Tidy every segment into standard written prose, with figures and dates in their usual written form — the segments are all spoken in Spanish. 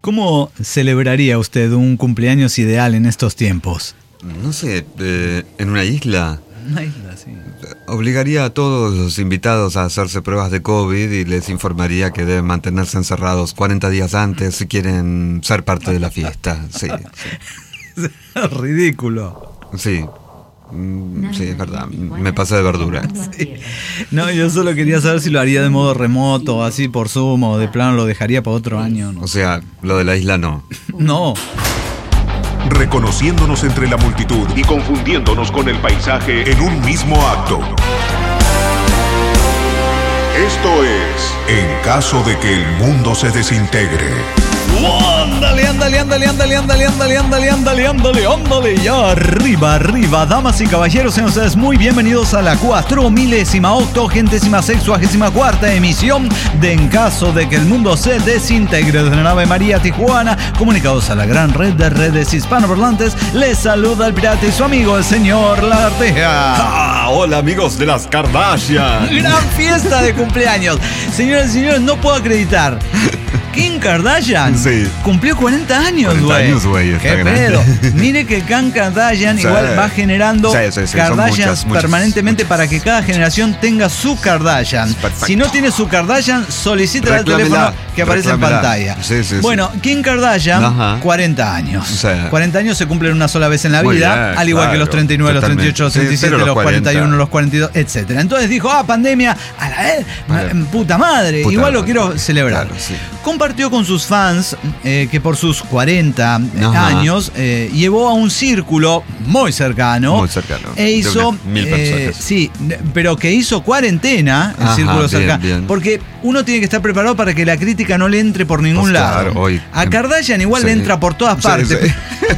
¿Cómo celebraría usted un cumpleaños ideal en estos tiempos? No sé, en una isla. Una isla, sí. Obligaría a todos los invitados a hacerse pruebas de COVID y les informaría que deben mantenerse encerrados 40 días antes si quieren ser parte de la fiesta. Sí, sí. Es ridículo. Sí. Sí, es verdad. Me pasé de verdura. Sí. No, yo solo quería saber si lo haría de modo remoto, así por Zoom, o de plano lo dejaría para otro año. ¿No? O sea, lo de la isla no. No. Reconociéndonos entre la multitud y confundiéndonos con el paisaje en un mismo acto. Esto es En caso de que el mundo se desintegre. Ándale, ándale, ándale, ándale, ándale, ándale, ándale, ándale, ándale, ándale, ya arriba, arriba, damas y caballeros, sean ustedes muy bienvenidos a la 4000ª emisión de En caso de que el mundo se desintegre de la nave María Tijuana, comunicados a la gran red de redes hispanoparlantes. Les saluda el pirata y su amigo, el señor Lagarteja. ¡Ah! Hola, amigos de las Kardashian. Gran fiesta de cumpleaños. Señoras y señores, no puedo acreditar. Kim Kardashian cumplió 40 años, güey. 40 años, güey. ¿Qué pedo? Mire que Kim Kardashian igual va generando Kardashians permanentemente para que cada generación tenga su Kardashian. Perfecto. Si no tiene su Kardashian, solicita el teléfono que aparece en pantalla. Bueno, Kim Kardashian, 40 años. 40 años se cumplen una sola vez en la vida, al igual que los 39, los 38, los 37, los 41, los 42, etc. Entonces dijo, pandemia, a la puta madre, igual lo quiero celebrar. Claro, sí. Compartió con sus fans que por sus 40 años llevó a un círculo muy cercano. E hizo, 1000 personas. sí, pero que hizo cuarentena, el círculo cercano. Bien. Porque uno tiene que estar preparado para que la crítica no le entre por ningún lado. Claro, hoy, a Kardashian igual le entra por todas partes. Sí.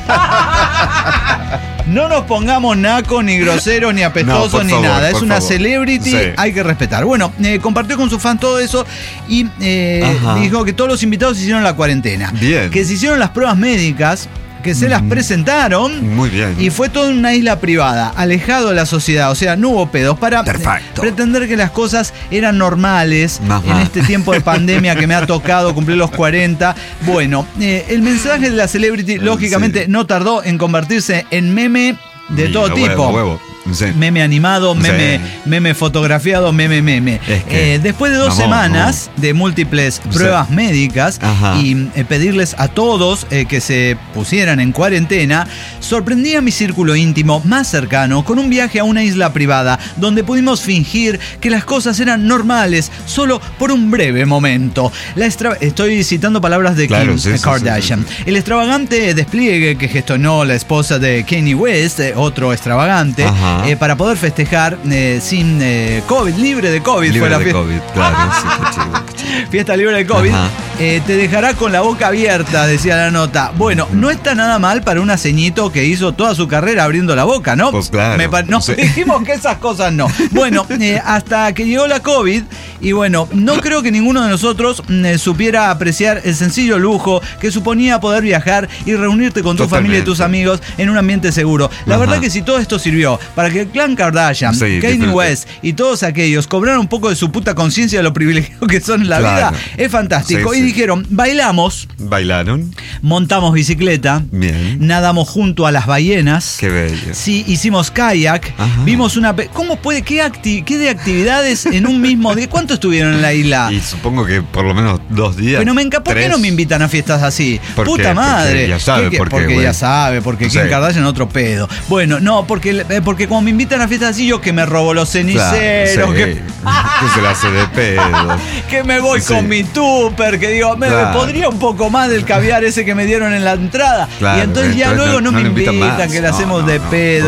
No nos pongamos nacos, ni groseros, ni apestosos, ni favor, nada. Es una celebrity, hay que respetar. Bueno, compartió con sus fans todo eso y dijo que todos los invitados hicieron la cuarentena. Bien. Que se hicieron las pruebas médicas, que se las presentaron. Muy bien. Y fue toda una isla privada, alejado de la sociedad. O sea, no hubo pedos para pretender que las cosas eran normales en este tiempo de pandemia que me ha tocado cumplir los 40. Bueno, el mensaje de la celebrity, lógicamente, no tardó en convertirse en meme de todo tipo. Huevo. Sí. Meme animado, meme fotografiado, meme. Es que, después de 2 semanas de múltiples pruebas médicas y pedirles a todos que se pusieran en cuarentena, sorprendí a mi círculo íntimo más cercano con un viaje a una isla privada donde pudimos fingir que las cosas eran normales solo por un breve momento. Estoy citando palabras de Kim Kardashian. El extravagante despliegue que gestionó la esposa de Kanye West, otro extravagante, para poder festejar sin COVID, libre de COVID. Libre fue la de fiesta. COVID, claro. Sí, qué chido. Fiesta libre de COVID. Te dejará con la boca abierta, decía la nota. Bueno, no está nada mal para una ceñito que hizo toda su carrera abriendo la boca, ¿no? Pues claro. Dijimos que esas cosas no. Bueno, hasta que llegó la COVID, y bueno, no creo que ninguno de nosotros supiera apreciar el sencillo lujo que suponía poder viajar y reunirte con tu familia y tus amigos en un ambiente seguro. La verdad que si todo esto sirvió para que el clan Kardashian, Kanye West y todos aquellos cobraran un poco de su puta conciencia de lo privilegiados que son en la vida, es fantástico. Y dijeron, bailamos. ¿Bailaron? Montamos bicicleta. Bien. Nadamos junto a las ballenas. Qué bello. Sí, hicimos kayak. Vimos una... ¿Cómo puede? ¿Qué de actividades en un mismo día? ¿Cuánto estuvieron en la isla? Y supongo que por lo menos 2 días. Pero ¿por qué no me invitan a fiestas así? Puta madre. Porque ya sabe, porque Kim Kardashian otro pedo. Bueno, no, porque como me invitan a fiestas así, yo que me robo los ceniceros, que se la hace de pedo. Que me voy con mi tupper, que digo, me podría un poco más del caviar ese que me dieron en la entrada. Y entonces ya luego no me invitan, que la hacemos de pedo.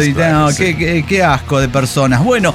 Qué asco de personas. Bueno,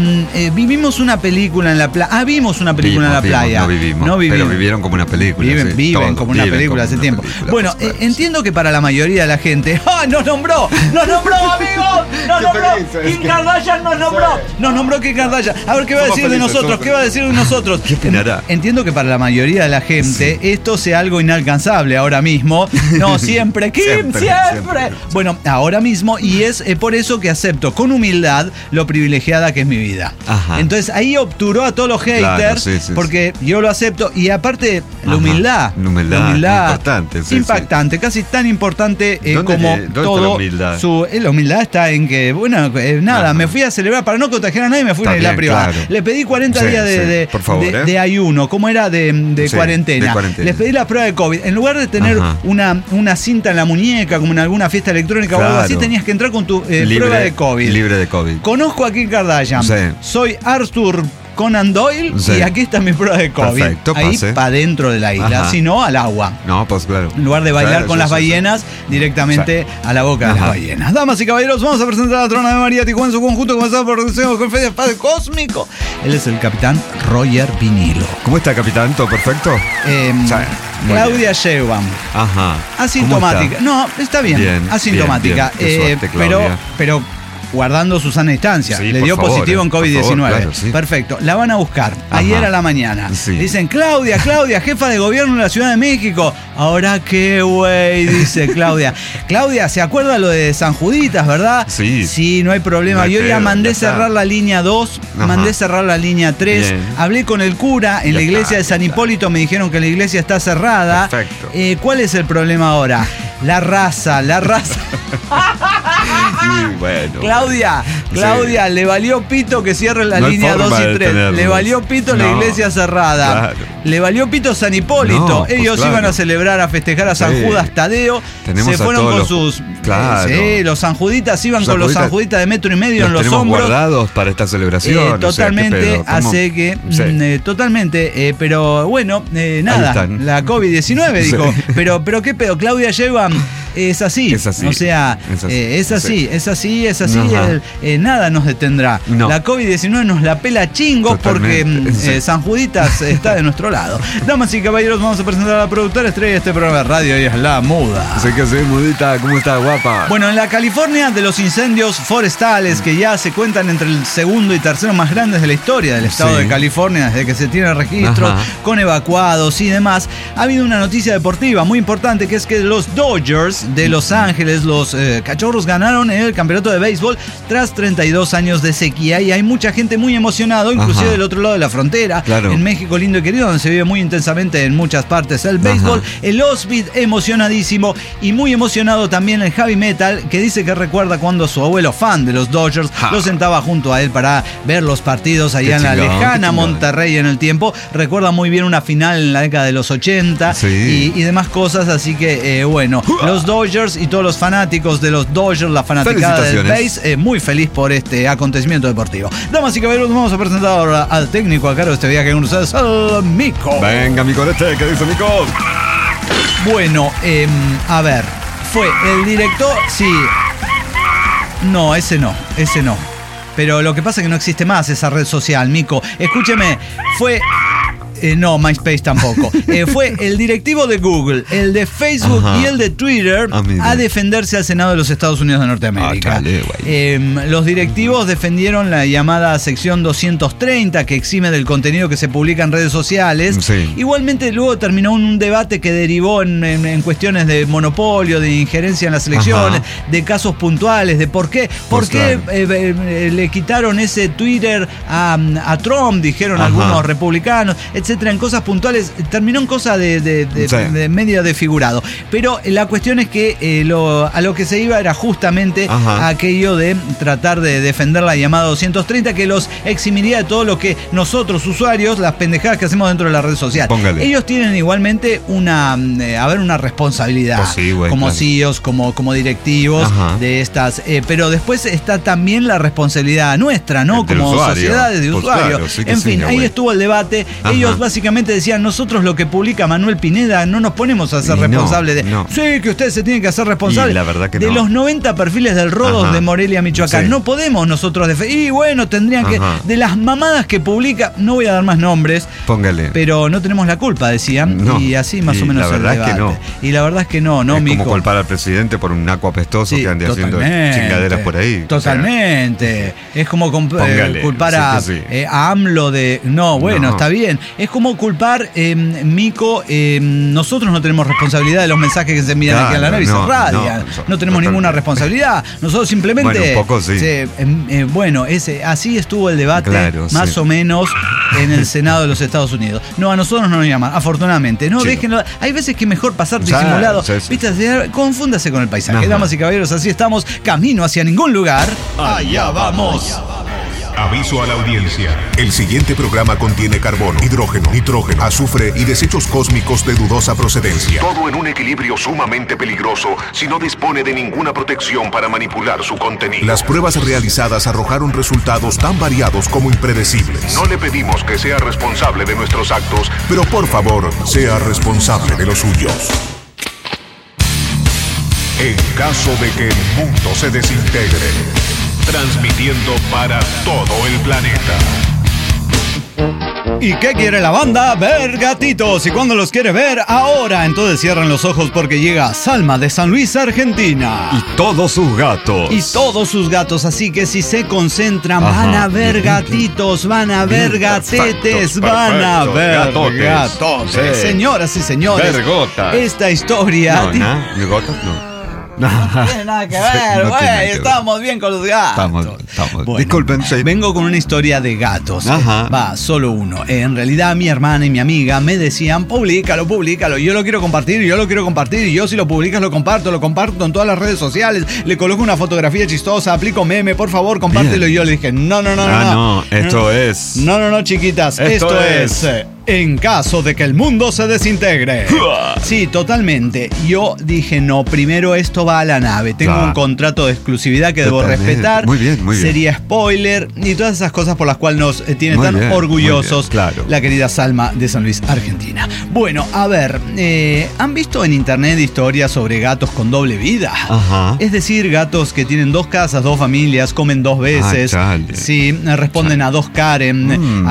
vivimos una película en la playa. Vimos una película en la playa. No vivimos. Pero vivieron como una película. Viven como una película hace tiempo. Bueno, entiendo que para la mayoría de la gente. ¡Nos nombró! ¡Amigos! ¡Nos nombró! Kim Kardashian nos nombró Kim Kardashian. A ver, ¿qué va a decir de nosotros? ¿Qué va a decir de nosotros? ¿Qué opinará? Entiendo que para la mayoría de la gente esto sea algo inalcanzable ahora mismo. mismo. No, siempre, Kim, siempre. Bueno, ahora mismo, y es por eso que acepto con humildad lo privilegiada que es mi vida. Ajá. Entonces ahí obturó a todos los haters, porque yo lo acepto. Y aparte, la humildad. La humildad importante. Impactante, casi tan importante como todo. La humildad está en que, bueno, nada, me fui a celebrar para no contagiar a nadie, me fui a la privada. Claro. Le pedí 40 días de ayuno, ¿cómo era? De cuarentena. Les pedí la prueba de COVID. En lugar de tener una cinta en la muñeca, como en alguna fiesta electrónica o algo así, tenías que entrar con tu prueba de COVID. Libre de COVID. Conozco a Kim Kardashian. Soy Arthur Conan Doyle y aquí está mi prueba de COVID. Perfecto, ahí para adentro de la isla, si no al agua. No, pues claro. En lugar de bailar con las ballenas, directamente a la boca de las ballenas. Damas y caballeros, vamos a presentar a la Trona de María Tijuana en su conjunto, comenzado por el Jefe de Padre Cósmico. Él es el capitán Roger Vinilo. ¿Cómo está, capitán? ¿Todo perfecto? Claudia Sheinbaum. Ajá. Asintomática. No, está bien. Asintomática. Bien. Qué suerte, pero guardando su sana distancia. Le dio positivo en COVID-19. Claro, Perfecto. La van a buscar. Ayer a la mañana. Dicen, Claudia, jefa de gobierno de la Ciudad de México. Ahora qué, güey, dice Claudia. Claudia, ¿se acuerda lo de San Juditas, verdad? Sí, no hay problema. Yo ya mandé cerrar la línea 2, mandé cerrar la línea 3. Bien. Hablé con el cura en la iglesia de San Hipólito, me dijeron que la iglesia está cerrada. Perfecto. ¿Cuál es el problema ahora? La raza. Claudia, le valió pito que cierre la línea 2 y 3. Le valió pito la iglesia cerrada. Claro. Le valió pito San Hipólito. Ellos iban a celebrar, a festejar a San Judas Tadeo. Se fueron con sus... los sanjuditas iban con los sanjuditas de 1,5 metros en los hombros. Guardados para esta celebración. Totalmente, hace que... totalmente, pero bueno, nada. La COVID-19, dijo. Pero qué pedo, Claudia Sheinbaum es así. O sea, es así. Nada nos detendrá. La COVID-19 nos la pela chingos porque San Juditas está de nuestro lado. Damas y caballeros, vamos a presentar a la productora estrella de este programa de radio, y es La Muda. Sé que soy Mudita, ¿cómo estás, guapa? Bueno, en la California de los incendios forestales, que ya se cuentan entre el segundo y tercero más grandes de la historia del estado de California, desde que se tiene registros, con evacuados y demás, ha habido una noticia deportiva muy importante, que es que los Dodgers de Los Ángeles, los Cachorros, ganaron el campeonato de béisbol tras 32 años de sequía, y hay mucha gente muy emocionada, inclusive del otro lado de la frontera, en México lindo y querido, donde se vive muy intensamente en muchas partes el béisbol. El Osbit emocionadísimo, y muy emocionado también el Heavy Metal, que dice que recuerda cuando su abuelo, fan de los Dodgers, lo sentaba junto a él para ver los partidos allá en la lejana Monterrey en el tiempo. Recuerda muy bien una final en la década de los 80 y demás cosas, así que bueno, los Dodgers y todos los fanáticos de los Dodgers, la fanaticada del base, muy feliz por este acontecimiento deportivo. Damas y caballeros, vamos a presentar ahora al técnico a cargo de este viaje con ustedes, al Mico. Venga, Mico, ¿qué dice Mico? Bueno, a ver, fue el director, No, ese no. Pero lo que pasa es que no existe más esa red social, Mico. Escúcheme, fue... no, MySpace tampoco. Fue el directivo de Google, el de Facebook y el de Twitter a defenderse al Senado de los Estados Unidos de Norteamérica. Los directivos defendieron la llamada sección 230, que exime del contenido que se publica en redes sociales. Igualmente luego terminó un debate que derivó en cuestiones de monopolio, de injerencia en las elecciones, de casos puntuales, de por qué le quitaron ese Twitter a Trump, dijeron algunos republicanos, etc. En cosas puntuales, terminó en cosas de medio desfigurado. Pero la cuestión es que a lo que se iba era justamente aquello de tratar de defender la llamada 230, que los eximiría de todo lo que nosotros, usuarios, las pendejadas que hacemos dentro de la red social. Ellos tienen igualmente una responsabilidad, como CEOs, como directivos de estas, pero después está también la responsabilidad nuestra, ¿no? Como sociedades de usuarios. En fin, ahí estuvo el debate. Ellos básicamente decían, nosotros lo que publica Manuel Pineda no nos ponemos a ser responsables de... Sí, que ustedes se tienen que hacer responsables de los 90 perfiles del Rodos de Morelia, Michoacán. No podemos nosotros y bueno, tendrían que... De las mamadas que publica, no voy a dar más nombres, pero no tenemos la culpa, decían, y así más o menos el debate. Y la verdad es que no, es Mico. como culpar al presidente por un naco apestoso que ande haciendo chingaderas por ahí. Totalmente. Es como culpar a AMLO de... No, bueno, está bien. Es como culpar, Mico, nosotros no tenemos responsabilidad de los mensajes que se envían aquí a la nave y se radian. No tenemos ninguna responsabilidad. Nosotros simplemente... Bueno, un poco sí. Así estuvo el debate, más o menos, en el Senado de los Estados Unidos. No, a nosotros no nos llaman, afortunadamente. No, déjenlo. Hay veces que es mejor pasar disimulado. ¿Viste? Confúndase con el paisaje. Damas y caballeros, así estamos, camino hacia ningún lugar. Allá vamos. Aviso a la audiencia. El siguiente programa contiene carbono, hidrógeno, nitrógeno, azufre y desechos cósmicos de dudosa procedencia. Todo en un equilibrio sumamente peligroso si no dispone de ninguna protección para manipular su contenido. Las pruebas realizadas arrojaron resultados tan variados como impredecibles. No le pedimos que sea responsable de nuestros actos, pero por favor, sea responsable de los suyos. En caso de que el mundo se desintegre, transmitiendo para todo el planeta. ¿Y qué quiere la banda? Ver gatitos. ¿Y cuándo los quiere ver? Ahora. Entonces cierran los ojos porque llega Salma de San Luis, Argentina. Y todos sus gatos. Y todos sus gatos. Así que si se concentran, van a ver gatitos, van a ver gatetes, van a ver gatos. Señoras y señores, Vergotas. Esta historia... No, gotas no. No tiene nada que ver, güey. Estamos bien con los gatos. Estamos. Bueno, Disculpen, sí. Vengo con una historia de gatos. Ajá. Solo uno. En realidad, mi hermana y mi amiga me decían, públicalo. Yo lo quiero compartir, y yo si lo publicas lo comparto en todas las redes sociales. Le coloco una fotografía chistosa, aplico meme, por favor, compártelo. Bien. Y yo le dije, no. Esto es... No, chiquitas. Esto es... En caso de que el mundo se desintegre. Sí, totalmente. Yo dije, no, primero esto va a la nave. Tengo un contrato de exclusividad que debo respetar. Muy bien. Sería spoiler y todas esas cosas por las cuales nos tiene tan orgullosos la querida Salma de San Luis, Argentina. Bueno, a ver, ¿han visto en internet historias sobre gatos con doble vida? Ajá. Es decir, gatos que tienen 2 casas, 2 familias, comen 2 veces. Sí, responden a 2 Karen,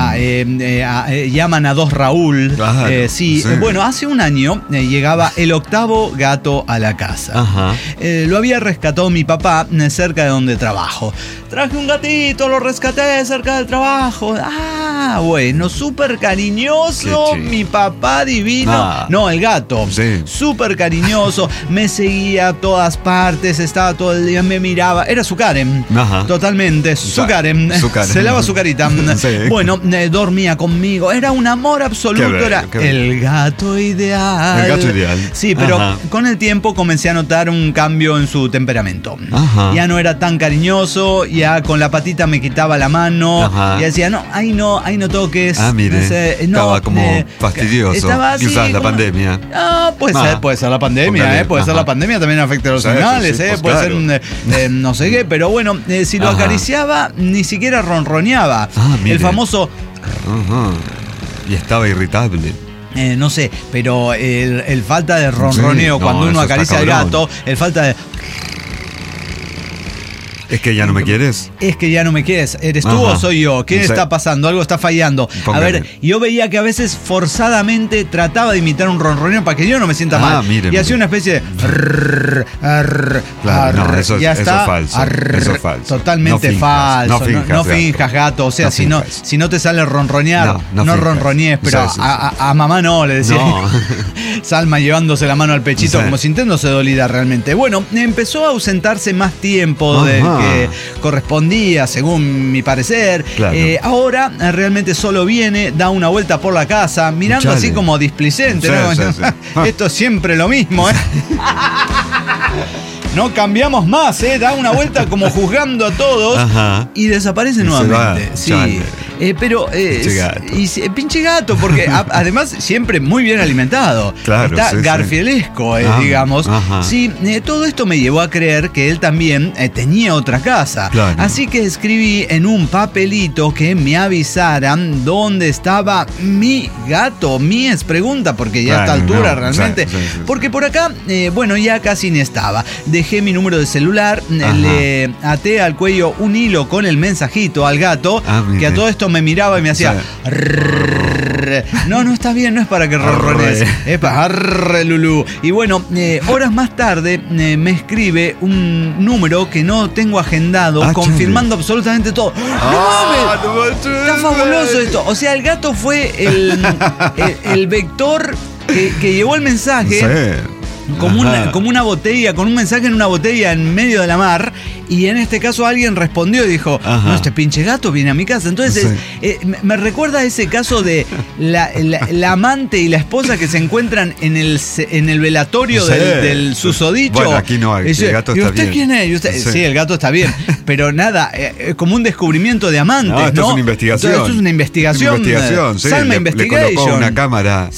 llaman a 2 Raúl. Sí. Bueno, hace un año llegaba el 8º gato a la casa. Lo había rescatado mi papá cerca de donde trabajo. Traje un gatito, lo rescaté cerca del trabajo. Bueno, súper cariñoso. Mi papá divino. No, el gato. Sí. Súper cariñoso. Me seguía a todas partes. Estaba todo el día, me miraba. Era su Karen. Totalmente. Su Karen. Se lava su carita. Sí. Bueno, dormía conmigo. Era un amor absoluto. Era el gato ideal. El gato ideal. Sí, pero con el tiempo comencé a notar un cambio en su temperamento. Ya no era tan cariñoso. Ya con la patita me quitaba la mano. Y decía, no, ahí no toques. Mire, estaba como fastidioso. Estaba así, quizás la pandemia. Puede ser la pandemia, puede ser la pandemia, también afecta a los animales, pues puede ser no sé qué, pero bueno, si lo acariciaba, ni siquiera ronroneaba. El famoso... Y estaba irritable. No sé, pero el falta de ronroneo cuando uno acaricia al gato, el falta de... ¿Es que ya no me quieres? Es que ya no me quieres. ¿Eres tú o soy yo? ¿Qué está pasando? Algo está fallando. A ver, yo veía que a veces forzadamente trataba de imitar un ronroneo para que yo no me sienta mal. Y hacía una especie de... Claro, eso es falso. Eso es falso. Totalmente falso. No finjas, gato. O sea, si no te sale ronronear, no ronronees. Pero a mamá no, le decía. Salma llevándose la mano al pechito como sintiéndose dolida realmente. Bueno, empezó a ausentarse más tiempo del que correspondía, según mi parecer. Ahora realmente solo viene, da una vuelta por la casa, mirando así como displicente. Esto es siempre lo mismo, No cambiamos más, da una vuelta como juzgando a todos y desaparece nuevamente. Pero pinche gato, porque además siempre muy bien alimentado. Está garfielesco, digamos. Sí, todo esto me llevó a creer que él también tenía otra casa. Así que escribí en un papelito que me avisaran dónde estaba mi gato. Mies pregunta, porque ya a esta altura realmente. Porque por acá, ya casi ni estaba. Dejé mi número de celular, le até al cuello un hilo con el mensajito al gato, que a todo esto me miraba y me hacía... No está bien, no es para que ronrones, es para arre, Lulú. Y bueno, horas más tarde me escribe un número que no tengo agendado, confirmando absolutamente todo. ¡No mames! Está fabuloso esto. O sea, el gato fue el vector que llevó el mensaje. Sí. Como una botella, con un mensaje en una botella en medio de la mar. Y en este caso alguien respondió y dijo: no, este pinche gato viene a mi casa. Entonces me recuerda a ese caso de la amante y la esposa que se encuentran en el velatorio del susodicho. Bueno, aquí no, el gato está bien. ¿Y usted quién es? ¿Y usted? Sí, el gato está bien. Pero nada, como un descubrimiento de amantes, ¿no? Esto es una investigación. Esto es una investigación. Sí. Salma Investigation. Le colocó una cámara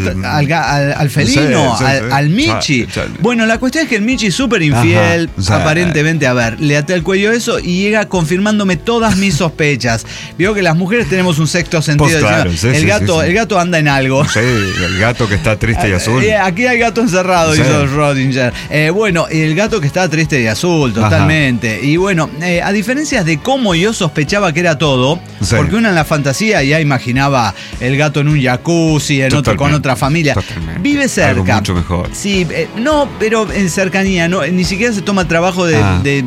al felino, al Michi. Bueno, la cuestión es que el Michi es súper infiel, aparentemente. A ver, le até el cuello eso y llega confirmándome todas mis sospechas. Veo que las mujeres tenemos un sexto sentido. Claro, el gato anda en algo. Sí, el gato que está triste y azul. Aquí hay gato encerrado, hizo Rodinger. Bueno, el gato que está triste y azul, totalmente. Y bueno, a diferencia de cómo yo sospechaba que era todo, porque uno en la fantasía ya imaginaba el gato en un jacuzzi, con otra familia. Vive cerca. Algo mucho mejor. Sí, no, pero en cercanía, no, ni siquiera se toma el trabajo de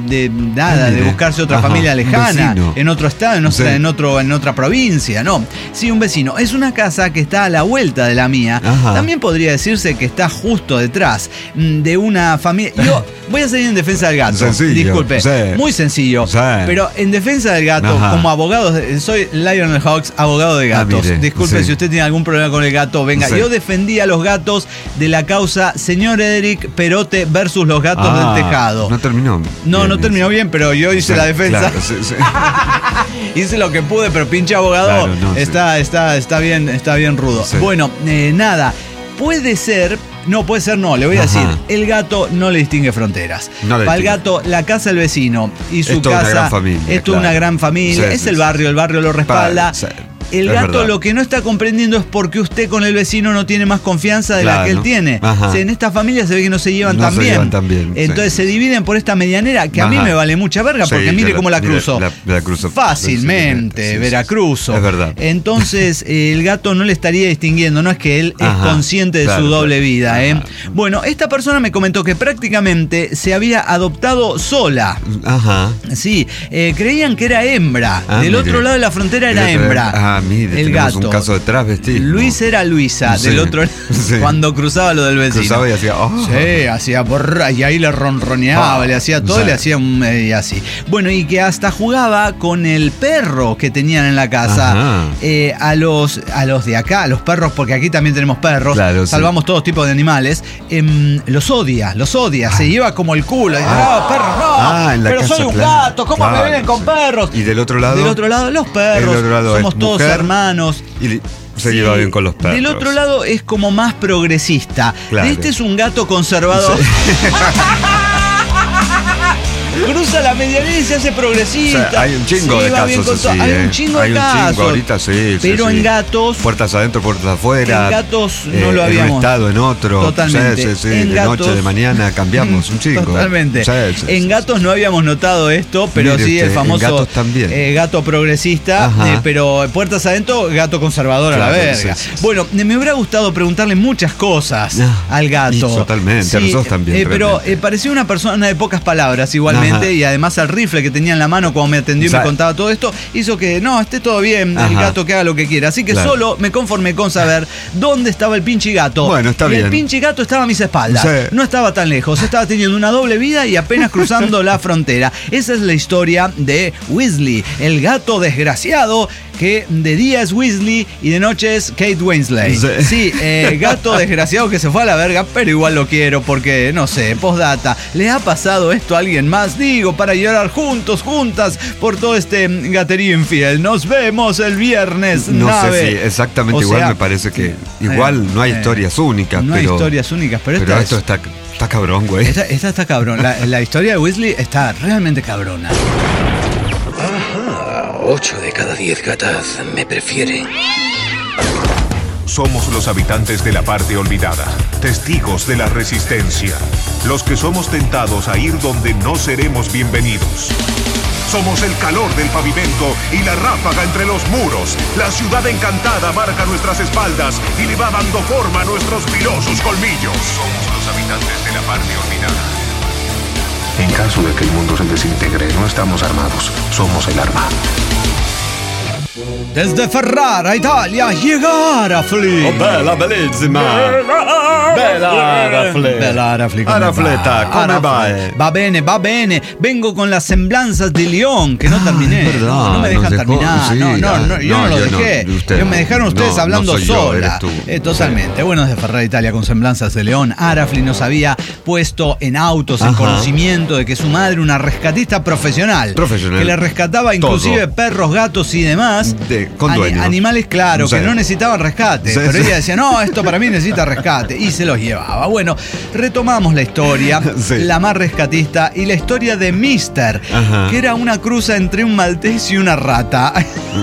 buscarse otra familia lejana, en otro estado, en otra provincia, no. Sí, un vecino. Es una casa que está a la vuelta de la mía. También podría decirse que está justo detrás de una familia. Yo voy a salir en defensa del gato. Disculpe. Muy sencillo. Pero en defensa del gato, como abogado, soy Lionel Hawks, abogado de gatos. Disculpe si usted tiene algún problema con el gato, venga. Yo defendí a los gatos de la causa señor Ederic Perote versus los gatos del tejado. No terminó. No terminó bien, pero yo hice la defensa. Claro, hice lo que pude, pero pinche abogado está bien rudo. Bueno, nada. Puede ser, le voy a decir, el gato no le distingue fronteras. Para el gato, la casa del vecino y su casa es toda una gran familia, es el barrio lo respalda. El gato lo que no está comprendiendo es por qué usted con el vecino no tiene más confianza de la que él tiene. En esta familia se ve que no se llevan tan bien. Entonces se dividen por esta medianera que a mí me vale mucha verga, porque mire cómo la cruzo. La cruzo fácilmente, Veracruzo. Es verdad. Entonces el gato no le estaría distinguiendo, no es que él es consciente de su doble vida. Bueno, esta persona me comentó que prácticamente se había adoptado sola. Sí, creían que era hembra. Del otro lado de la frontera era hembra. Mire, el gato. Un caso de travestismo. Luis era Luisa, del otro cuando cruzaba lo del vecino. Cruzaba y hacía hacía borra, y ahí le ronroneaba, le hacía todo, le hacía y así. Bueno, y que hasta jugaba con el perro que tenían en la casa. A los de acá, a los perros, porque aquí también tenemos perros, salvamos todos tipos de animales. Los odia, se lleva como el culo. Perros, pero casa, soy un gato, ¿cómo me ven con perros? Y del otro lado. Del otro lado, los perros. Somos todos hermanos. Y se lleva bien con los perros. Del otro lado es como más progresista. Este es un gato conservador. Cruza la medianera y se hace progresista. Hay un chingo de casos así. Hay un chingo de casos. Ahorita pero en gatos. Puertas adentro, puertas afuera. En gatos no lo habíamos. En un estado, en otro. Totalmente. De gatos, noche, de mañana, cambiamos un chingo. Totalmente. En gatos no habíamos notado esto, pero sí el famoso. En gatos también. Gato progresista, pero puertas adentro, gato conservador a la verga. Bueno, me hubiera gustado preguntarle muchas cosas al gato. Totalmente, a nosotros también. Pero parecía una persona de pocas palabras, igualmente. Y además el rifle que tenía en la mano cuando me atendió y me contaba todo esto hizo que esté todo bien, el gato que haga lo que quiera. Así que solo me conformé con saber dónde estaba el pinche gato. Bueno, está bien. El pinche gato estaba a mis espaldas. No estaba tan lejos, estaba teniendo una doble vida y apenas cruzando la frontera. Esa es la historia de Weasley, el gato desgraciado que de día es Weasley y de noche es Kate Winslet. Sí, gato desgraciado que se fue a la verga, pero igual lo quiero porque, no sé, postdata, ¿le ha pasado esto a alguien más? Digo, para llorar juntas, por todo este gaterío infiel. Nos vemos el viernes, No sé si exactamente igual, me parece que igual no hay historias únicas. No hay historias únicas, pero esto está cabrón, güey. Esta está cabrón. La historia de Weasley está realmente cabrona. 8 de cada 10 gatas me prefieren. Somos los habitantes de la parte olvidada, testigos de la resistencia, los que somos tentados a ir donde no seremos bienvenidos. Somos el calor del pavimento y la ráfaga entre los muros. La ciudad encantada marca nuestras espaldas y le va dando forma a nuestros filosos colmillos. Somos los habitantes de la parte olvidada. En caso de que el mundo se desintegre, no estamos armados, somos el arma. Desde Ferrara, Italia, llega Arafli. Oh, bella, bellissima. Bella Arafli. Bella Arafli. Arafleta, come va? Va bene. Vengo con las semblanzas de León, que no terminé. Verdad, no me dejan terminar. Sí, yo no lo dejé. Me dejaron ustedes hablando sola. Totalmente. Bueno, desde Ferrara, Italia, con semblanzas de León, Arafli nos había puesto en autos en conocimiento de que su madre, una rescatista profesional, que le rescataba inclusive perros, gatos y demás. Con dueños. Animales, claro, que no necesitaban rescate. Pero ella decía, no, esto para mí necesita rescate. Y se los llevaba. Bueno, retomamos la historia, la más rescatista, y la historia de Mister, que era una cruza entre un maltés y una rata.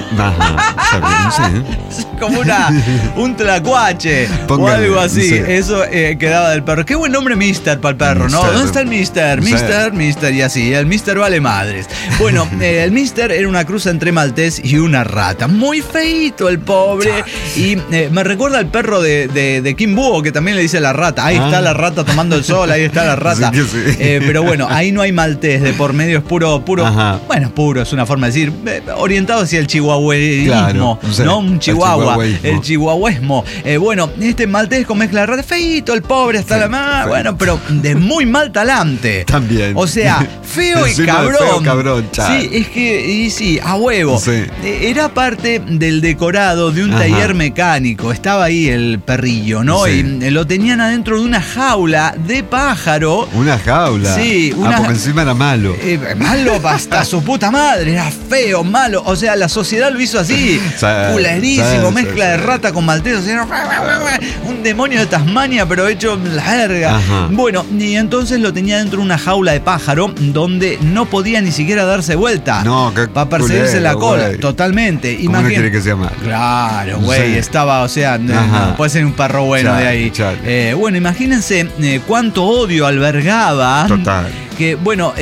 Es como un tlacuache o algo así. Eso quedaba del perro. Qué buen nombre Mister para el perro, ¿no? ¿Dónde está el Mister? Mister, y así. El Mister vale madres. Bueno, el Mister era una cruza entre maltés y una rata. Muy feito el pobre. Y me recuerda al perro de Kim Búho, que también le dice la rata. Ahí está la rata tomando el sol, ahí está la rata. Pero bueno, ahí no hay maltés, de por medio es puro. Bueno, puro es una forma de decir, orientado hacia el chihuahueismo, ¿no? Un chihuahua, el chihuahuesmo. Bueno, este maltés con mezcla de rata, feito el pobre hasta la más, bueno, pero de muy mal talante. También. O sea, feo y cabrón. Sí, es que, a huevo. Era parte del decorado de un taller mecánico. Estaba ahí el perrillo, ¿no? Y lo tenían adentro de una jaula de pájaro. ¿Una jaula? Sí. Porque encima era malo. Malo hasta su puta madre. Era feo, malo. O sea, la sociedad lo hizo así. Culerísimo. Mezcla de rata con maltés. O sea, un demonio de Tasmania, pero hecho la verga. Bueno, y entonces lo tenía dentro de una jaula de pájaro donde no podía ni siquiera darse vuelta. No, para perseguirse la cola. Güey. Totalmente. ¿Cómo no quiere que sea malo? Claro, güey. Estaba, o sea, no puede ser un perro bueno de ahí. Bueno, imagínense cuánto odio albergaba. Total. Que, bueno,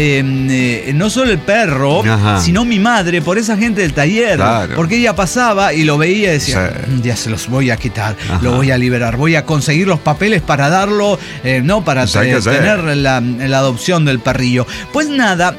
no solo el perro, sino mi madre, por esa gente del taller. Claro. Porque ella pasaba y lo veía y decía, ya se los voy a quitar, lo voy a liberar, voy a conseguir los papeles para darlo, ¿no? Para tener la adopción del perrillo. Pues nada,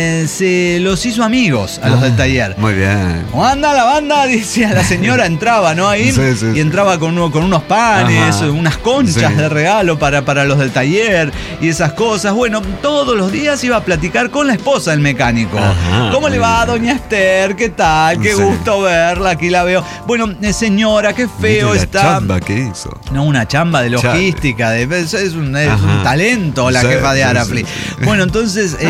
se los hizo amigos a los del taller. Muy bien. ¿Cómo anda la banda? Decía la señora, entraba, ¿no? Ahí. Y entraba con unos panes, unas conchas de regalo para los del taller y esas cosas. Bueno, todos los días iba a platicar con la esposa del mecánico. ¿Cómo le va, doña Esther? ¿Qué tal? Qué gusto verla, aquí la veo. Bueno, señora, qué feo está. ¿Una chamba que hizo? No, una chamba de logística, es un talento la jefa de Arafli. Bueno, entonces,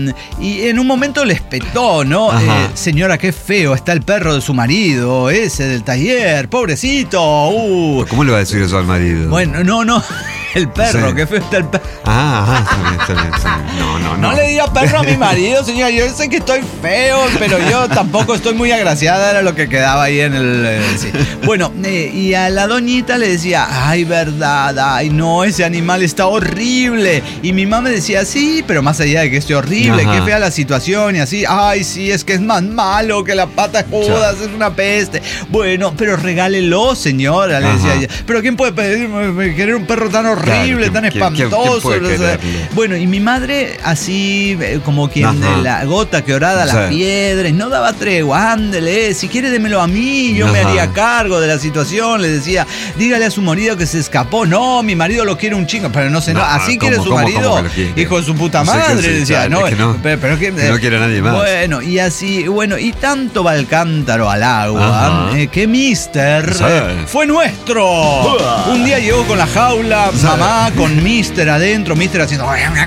y en un momento le espetó, ¿no? Señora, qué feo está el perro de su marido, ese del taller, pobrecito. ¿Cómo le va a decir eso al marido? Bueno, no. El perro, qué feo está el perro. Está bien. No le diga perro a mi marido, señora. Yo sé que estoy feo, pero yo tampoco estoy muy agraciada. Era lo que quedaba ahí en el... Bueno, y a la doñita le decía, ay, verdad, ay, no, ese animal está horrible. Y mi mamá me decía, sí, pero más allá de que esté horrible, qué fea la situación y así. Ay, sí, es que es más malo que la pata Judas, es una peste. Bueno, pero regálelo, señora, le decía ella. Pero ¿quién puede querer un perro tan horrible, tan espantoso? Bueno, y mi madre, así como quien de la gota que orada la piedra, y no daba tregua. Ándele, si quiere démelo a mí, yo me haría cargo de la situación. Le decía, dígale a su marido que se escapó. No, mi marido lo quiere un chingo, pero no sé, así quiere su marido, hijo de su puta madre, decía, pero que no quiere a nadie más. Bueno, y así, y tanto va el cántaro al agua, que Mister fue nuestro. Un día llegó con la jaula, mamá con Mister adentro, Mister haciendo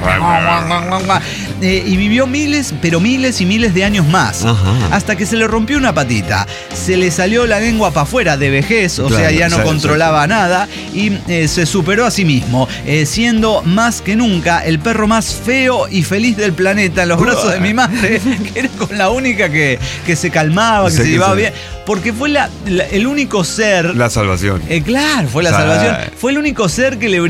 y vivió miles y miles de años más, hasta que se le rompió una patita, se le salió la lengua para afuera de vejez, o sea, ya no controlaba nada, y se superó a sí mismo, siendo más que nunca el perro más feo y feliz del planeta en los brazos de mi madre, que era con la única que se calmaba, que se llevaba bien, porque fue el único ser... La salvación. Claro, fue la salvación. Fue el único ser que le brindó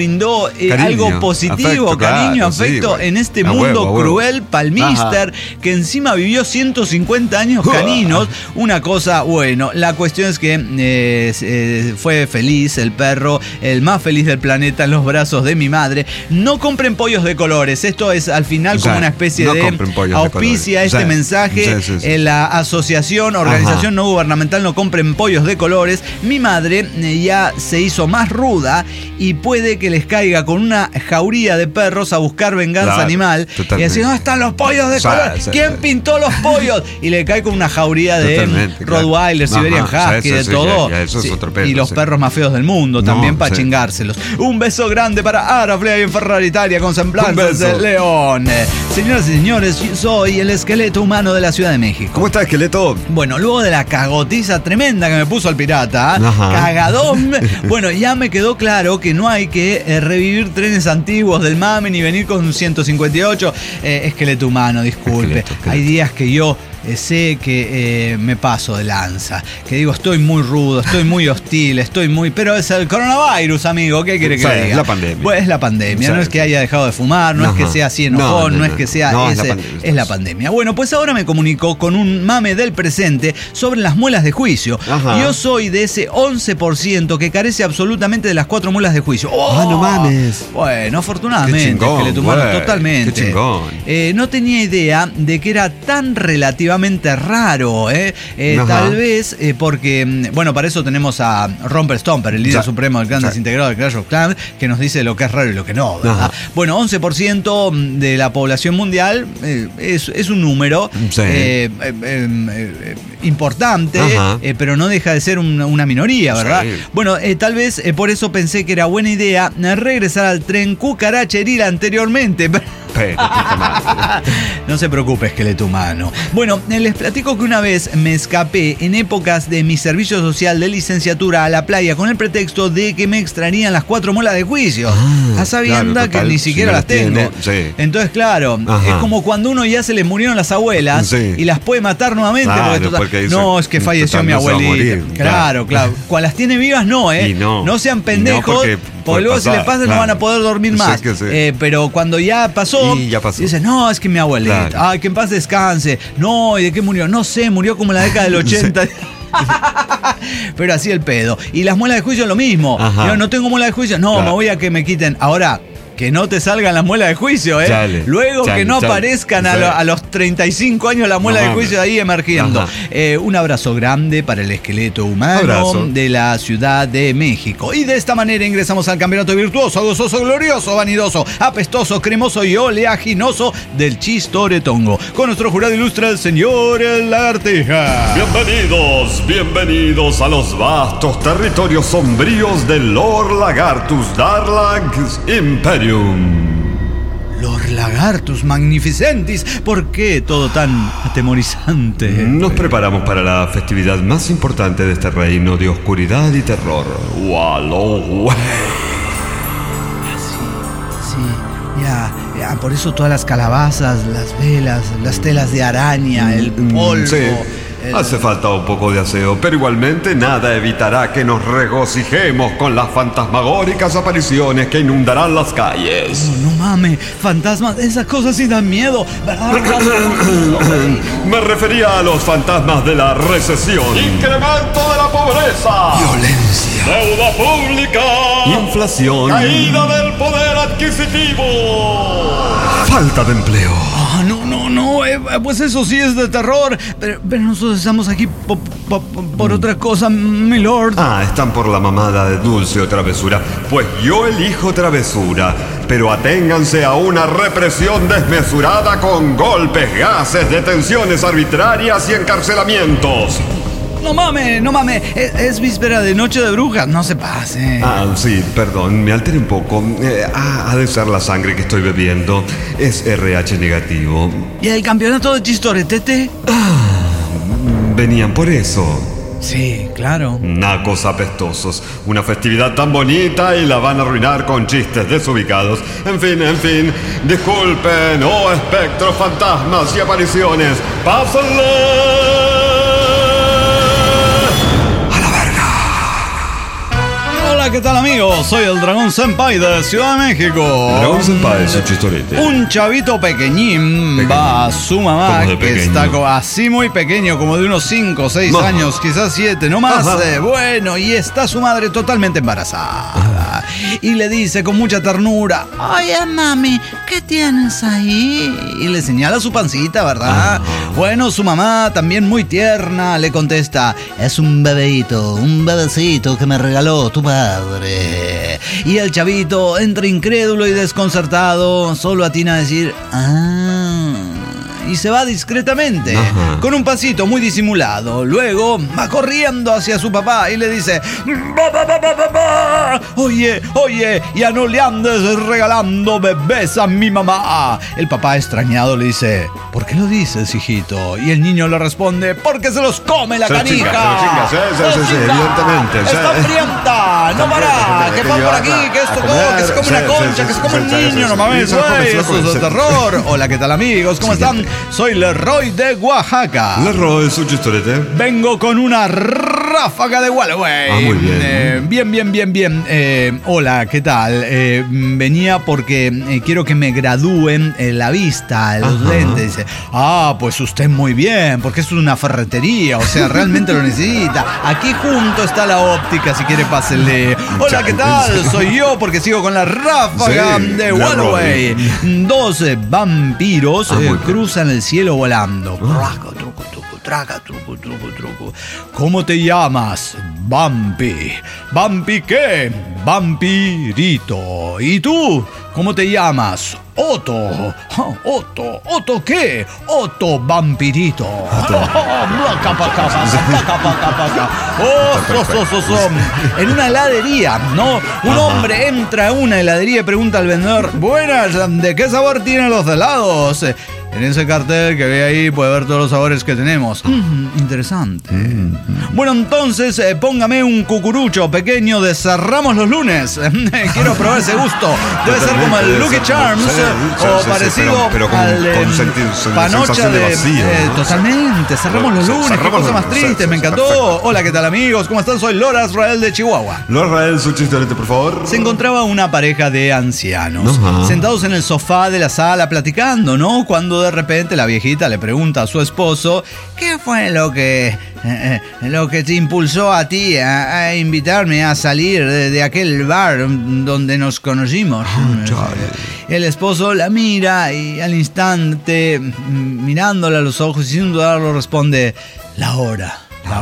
brindó algo positivo, afecto, cariño, afecto, sí, en este mundo cruel, palmister, que encima vivió 150 años caninos. Una cosa, bueno, la cuestión es que fue feliz el perro, el más feliz del planeta, en los brazos de mi madre. No compren pollos de colores. Esto es al final como una especie de auspicia este mensaje. La asociación, organización no gubernamental No Compren Pollos de Colores. Mi madre ya se hizo más ruda y puede que les caiga con una jauría de perros a buscar venganza animal. Totalmente. Y decir, ¿dónde están los pollos de colores? ¿Quién pintó los pollos? Y le cae con una jauría de Rottweiler, Siberian Husky, de todo. Eso es otro pedo, y los perros más feos del mundo también para chingárselos. Un beso grande para Araflea en Ferrari Italia con semblanzas de león. Señoras y señores, soy el esqueleto humano de la Ciudad de México. ¿Cómo está, esqueleto? Bueno, luego de la cagotiza tremenda que me puso el pirata, cagadón, bueno, ya me quedó claro que no hay que revivir trenes antiguos del mame ni venir con un 158. Esqueleto humano, disculpe. Esqueleto. Hay días que yo sé que me paso de lanza, que digo, estoy muy rudo, estoy muy hostil, pero es el coronavirus, amigo, ¿qué quiere que diga? Es la pandemia. Pues es la pandemia, no es que haya dejado de fumar, no es que sea así enojón, no es que sea es la pandemia. Bueno, pues ahora me comunicó con un mame del presente sobre las muelas de juicio. Yo soy de ese 11% que carece absolutamente de las 4 muelas de juicio. No mames. Bueno, afortunadamente, esqueleto humano, totalmente. Qué chingón. No tenía idea de que era tan relativamente raro, tal vez porque, bueno, para eso tenemos a Romper Stomper, el líder supremo del clan desintegrado del Clash of Clans, que nos dice lo que es raro y lo que no, ¿verdad? Bueno, 11% de la población mundial es un número importante, pero no deja de ser una minoría, ¿verdad? Sí. Bueno, tal vez por eso pensé que era buena idea regresar al tren cucaracheril anteriormente. No se preocupe, esqueleto humano. Bueno, les platico que una vez me escapé en épocas de mi servicio social de licenciatura a la playa con el pretexto de que me extrañarían las 4 muelas de juicio. A sabienda que ni siquiera las tengo. Entonces, claro, es como cuando uno ya se le murieron las abuelas y las puede matar nuevamente. Porque no, es que falleció mi abuelita. Claro. Cuando las tiene vivas, no, no sean pendejos. Porque luego si les pasa no van a poder dormir más. Pero cuando ya pasó, dices, no, es que mi abuelita, ay, que en paz descanse. No, ¿y de qué murió? No sé, murió como en la década del 80. Pero así el pedo. Y las muelas de juicio lo mismo. Yo no tengo muelas de juicio, no, me voy a que me quiten. Ahora, que no te salgan las muelas de juicio, Luego que no aparezcan a los 35 años las muelas de juicio ahí emergiendo. Un abrazo grande para el esqueleto humano de la Ciudad de México. Y de esta manera ingresamos al campeonato virtuoso, gozoso, glorioso, vanidoso, apestoso, cremoso y oleaginoso del Chistoretongo. Con nuestro jurado ilustre, el señor Lagartija. Bienvenidos a los vastos territorios sombríos de Lord Lagartus Darlags Imperium. Lord Lagartus Magnificentis, ¿por qué todo tan atemorizante? Nos preparamos para la festividad más importante de este reino de oscuridad y terror, Walloway. Sí, ya, por eso todas las calabazas, las velas, las telas de araña, el polvo. Sí. Hace falta un poco de aseo, pero igualmente nada evitará que nos regocijemos con las fantasmagóricas apariciones que inundarán las calles. No mames, fantasmas, esas cosas sí dan miedo, ¿verdad? Me refería a los fantasmas de la recesión, incremento de la pobreza, violencia, deuda pública, inflación, caída del poder adquisitivo, falta de empleo. No, pues eso sí es de terror, pero nosotros estamos aquí por otra cosa, mi lord. Están por la mamada de dulce o travesura. Pues yo elijo travesura, pero aténganse a una represión desmesurada con golpes, gases, detenciones arbitrarias y encarcelamientos. No mames, es víspera de Noche de Brujas, no se pase. Sí, perdón, me alteré un poco. Ha de ser la sangre que estoy bebiendo. Es RH negativo. ¿Y el campeonato de Chistoretete? Venían por eso. Sí, claro. Nacos apestosos. Una festividad tan bonita y la van a arruinar con chistes desubicados. En fin. Disculpen, espectros, fantasmas y apariciones. ¡Pásenle! Hola, ¿qué tal, amigos? Soy el Dragón Senpai de Ciudad de México. Dragón Senpai, su chistorete. Un chavito pequeñín va a su mamá, que está así muy pequeño, como de unos 5 o 6 años, quizás 7, no más. Bueno, y está su madre totalmente embarazada. Y le dice con mucha ternura: oye, mami, ¿qué tienes ahí? Y le señala su pancita, ¿verdad? Bueno, su mamá, también muy tierna, le contesta: es un bebecito que me regaló tu padre. Y el chavito, entre incrédulo y desconcertado, solo atina a decir: y se va discretamente, con un pasito muy disimulado. Luego va corriendo hacia su papá y le dice: oye, ya no le andes regalando bebés a mi mamá. El papá, extrañado, le dice: ¿por qué lo dices, hijito? Y el niño le responde: porque se los come la canija. Sí, evidentemente. Está hambrienta, no para, que van por aquí, que esto todo, que se come una concha, que se come un niño, no mames, güey, eso es de terror. Hola, ¿qué tal, amigos? ¿Cómo están? Soy Leroy de Oaxaca. Leroy, su chistorete. Vengo con una ráfaga de Wallaway. Muy bien. Bien. Hola, ¿qué tal? Venía porque quiero que me gradúen la vista, los lentes. Dice: pues usted muy bien, porque esto es una ferretería, o sea, realmente lo necesita. Aquí junto está la óptica, si quiere pásele. Hola, ¿qué tal? Soy yo, porque sigo con la ráfaga de Wallaway. 2 vampiros cruzan el cielo volando. Truco. ¿Cómo te llamas? Vampi. ¿Vampi qué? Vampirito. ¿Y tú? ¿Cómo te llamas? Otto. ¿Otto qué? Otto Vampirito. En una heladería, ¿no? Un hombre entra a una heladería y pregunta al vendedor: buenas, ¿de qué sabor tienen los helados? En ese cartel que ve ahí puede ver todos los sabores que tenemos. Interesante. Bueno, entonces póngame un cucurucho pequeño de cerramos los lunes. Quiero probar ese gusto. Debe ser como el Lucky Charms o parecido al panocha de... totalmente, cerramos los lunes. Qué cosa más triste, me encantó. Perfecto. Hola, ¿qué tal, amigos? ¿Cómo están? Soy Lora Israel de Chihuahua. Lora Israel, su chistorete, por favor. Se encontraba una pareja de ancianos sentados en el sofá de la sala platicando, ¿no? Cuando de repente la viejita le pregunta a su esposo: ¿qué fue lo que te impulsó a ti a invitarme a salir de aquel bar donde nos conocimos? El esposo la mira y al instante, mirándola a los ojos y sin dudarlo, responde: la hora.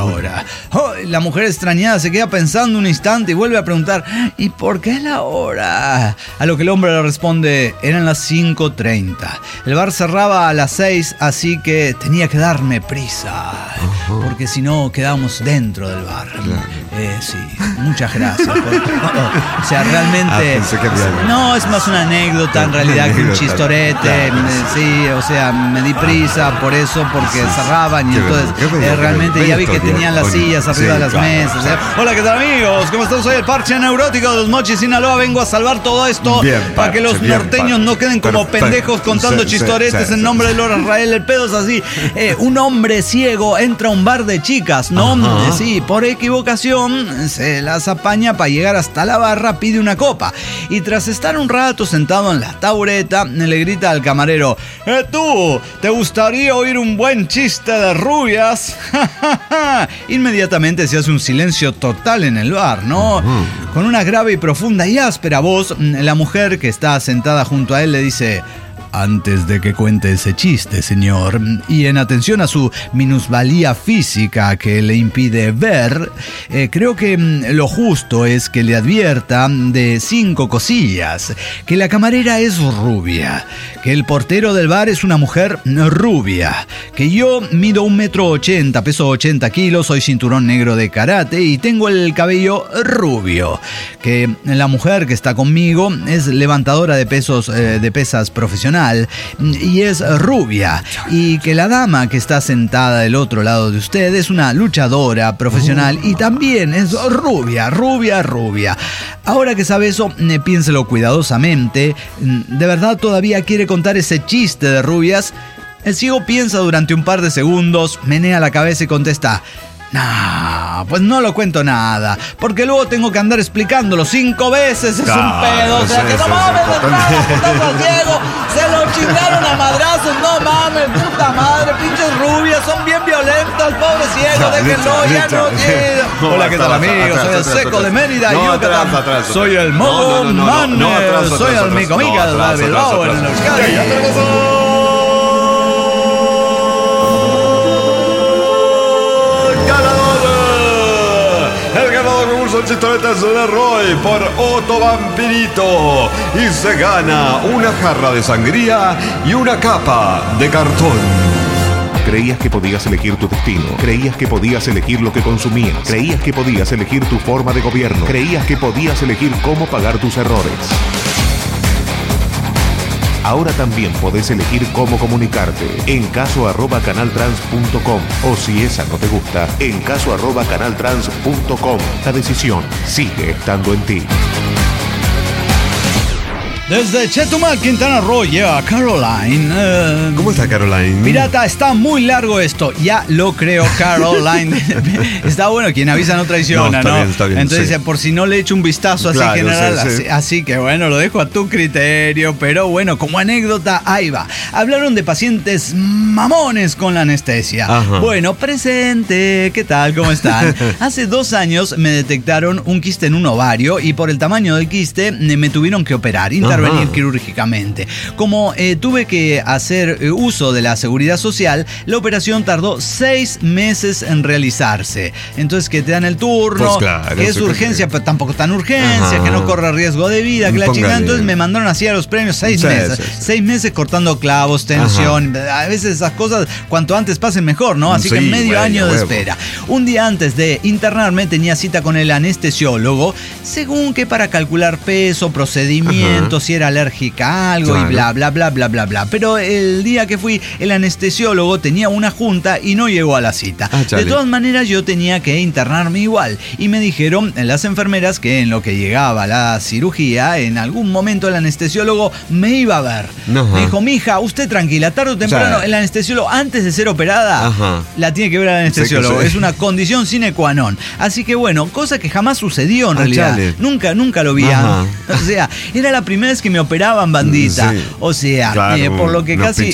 La mujer extrañada se queda pensando un instante y vuelve a preguntar: ¿y por qué la hora? A lo que el hombre le responde: eran las 5:30. El bar cerraba a las 6, así que tenía que darme prisa, porque si no quedábamos dentro del bar. Sí, muchas gracias. O sea, realmente... no, es más una anécdota en realidad que un chistorete. Sí, o sea, me di prisa por eso, porque cerraban y entonces realmente ya vi que tenían las sillas arriba de las mesas. Hola, ¿qué tal, amigos? ¿Cómo están? Soy el parche neurótico de los Mochis, Sinaloa. Vengo a salvar todo esto para que los norteños no queden como pendejos contando chistoretes en nombre de Lora Israel. El pedo es así: un hombre ciego entra a un bar de chicas, ¿no? Sí, por equivocación se las apaña para llegar hasta la barra, pide una copa y tras estar un rato sentado en la tabureta le grita al camarero: tú, ¿te gustaría oír un buen chiste de rubias? Inmediatamente se hace un silencio total en el bar, ¿no? Con una grave y profunda y áspera voz, la mujer que está sentada junto a él le dice: antes de que cuente ese chiste, señor, y en atención a su minusvalía física que le impide ver, creo que lo justo es que le advierta de 5 cosillas: que la camarera es rubia, que el portero del bar es una mujer rubia, que yo mido 1,80 m, peso 80 kilos, soy cinturón negro de karate y tengo el cabello rubio, que la mujer que está conmigo es levantadora de pesas profesional y es rubia, y que la dama que está sentada del otro lado de usted es una luchadora profesional y también es rubia. Ahora que sabe eso, piénselo cuidadosamente. ¿De verdad todavía quiere contar ese chiste de rubias? El ciego piensa durante un par de segundos, menea la cabeza y contesta: No, pues no lo cuento nada, porque luego tengo que andar explicándolo 5 veces, es un pedo, o sea que no mames, putazo ciego, se lo chingaron a madrazos, no mames, puta madre, pinches rubias, son bien violentas, pobre ciego, déjenlo, ya no quiero. Hola, ¿qué tal amigos? Soy el Seco de Mérida, Yucatán, soy el Mogon Man, soy el Mico Mica de Bilbao, en Euskadi. El Chistoletas de Roy por Otto Vampirito y se gana una jarra de sangría y una capa de cartón. Creías que podías elegir tu destino, creías que podías elegir lo que consumías, creías que podías elegir tu forma de gobierno, creías que podías elegir cómo pagar tus errores. Ahora también podés elegir cómo comunicarte en caso@canaltrans.com o si esa no te gusta, en caso@canaltrans.com. La decisión sigue estando en ti. Desde Chetumal, Quintana Roo, llega Caroline. ¿Cómo está Caroline? Pirata, está muy largo esto. Ya lo creo, Caroline. Está bueno, quien avisa no traiciona, ¿no? Está bien, entonces, sí. Por si no le echo un vistazo así claro, general. Sí. Así que bueno, lo dejo a tu criterio. Pero bueno, como anécdota, ahí va. Hablaron de pacientes mamones con la anestesia. Ajá. Bueno, presente. ¿Qué tal? ¿Cómo están? Hace 2 años me detectaron un quiste en un ovario y por el tamaño del quiste me tuvieron que operar. Intervenir quirúrgicamente. Como tuve que hacer uso de la seguridad social, la operación tardó 6 meses en realizarse. Entonces que te dan el turno, pues claro, que es urgencia, pero tampoco tan urgencia, que no corra riesgo de vida, que la chingada. Entonces me mandaron así a los premios 6 meses. 6 meses cortando clavos, tensión. A veces esas cosas, cuanto antes pasen mejor, ¿no? Así que medio año de espera. Un día antes de internarme tenía cita con el anestesiólogo, según que para calcular peso, procedimientos, si era alérgica a algo y bla, bla, bla, bla, bla, bla. Pero el día que fui, el anestesiólogo tenía una junta y no llegó a la cita. De todas maneras, yo tenía que internarme igual. Y me dijeron las enfermeras que en lo que llegaba la cirugía, en algún momento el anestesiólogo me iba a ver. Me dijo, mija, usted tranquila, tarde o temprano, el anestesiólogo, antes de ser operada, la tiene que ver al anestesiólogo. Es una condición sine qua non. Así que bueno, cosa que jamás sucedió en realidad. Nunca lo vi. O sea, era la primera vez que me operaban, bandita. Sí. O sea, por lo que casi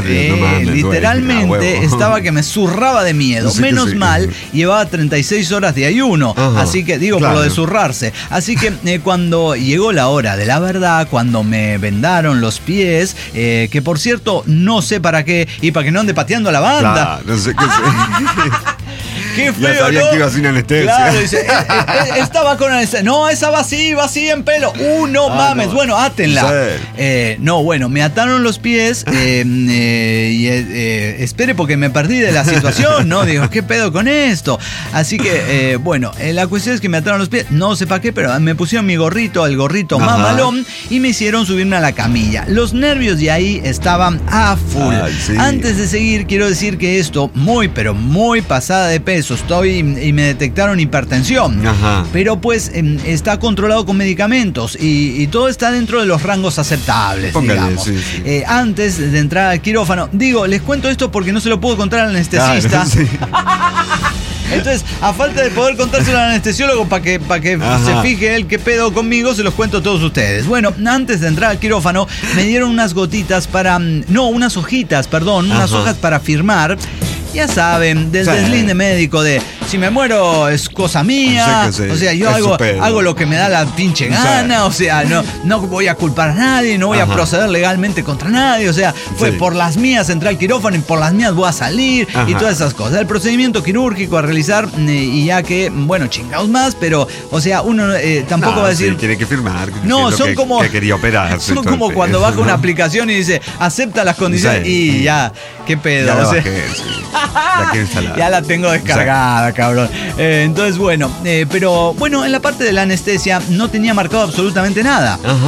literalmente estaba que me zurraba de miedo. Menos mal, llevaba 36 horas de ayuno. Así que digo, por lo de zurrarse. Así que cuando llegó la hora de la verdad, cuando me vendaron los pies, que por cierto, no sé para qué, y para que no ande pateando a la banda. No sé qué sé. Qué feo, ya sabía que iba sin anestesia. Claro, dice, estaba con anestesia. No, esa va así en pelo. No mames, bueno, átenla. Sí. No, bueno, me ataron los pies y espere porque me perdí de la situación, ¿no? Digo, ¿qué pedo con esto? Así que, bueno, la cuestión es que me ataron los pies, no sé para qué, pero me pusieron mi gorrito, el gorrito mamalón, y me hicieron subirme a la camilla. Los nervios de ahí estaban a full. Antes de seguir, quiero decir que esto, pero muy pasada de peso, estoy y me detectaron hipertensión. Pero pues está controlado con medicamentos y todo está dentro de los rangos aceptables, digamos. Antes de entrar al quirófano, les cuento esto porque no se lo puedo contar al anestesista. Entonces, a falta de poder contárselo al anestesiólogo para que se fije él qué pedo conmigo, se los cuento a todos ustedes. Bueno, antes de entrar al quirófano, me dieron unas gotitas unas hojitas para firmar. Ya saben, del deslinde médico de si me muero es cosa mía, o sea, yo hago lo que me da la pinche gana, o sea, no voy a culpar a nadie, no voy a proceder legalmente contra nadie, o sea, fue por las mías entré al quirófano y por las mías voy a salir y todas esas cosas. El procedimiento quirúrgico a realizar y ya que, bueno, chingados más, pero, o sea, uno tampoco va a decir... tiene que firmar. No, son como... Que quería operar. Son como cuando baja una aplicación y dice, acepta las condiciones y ya, qué pedo. Ya o sea, ya la tengo descargada, cabrón. Entonces, bueno, pero bueno, en la parte de la anestesia no tenía marcado absolutamente nada.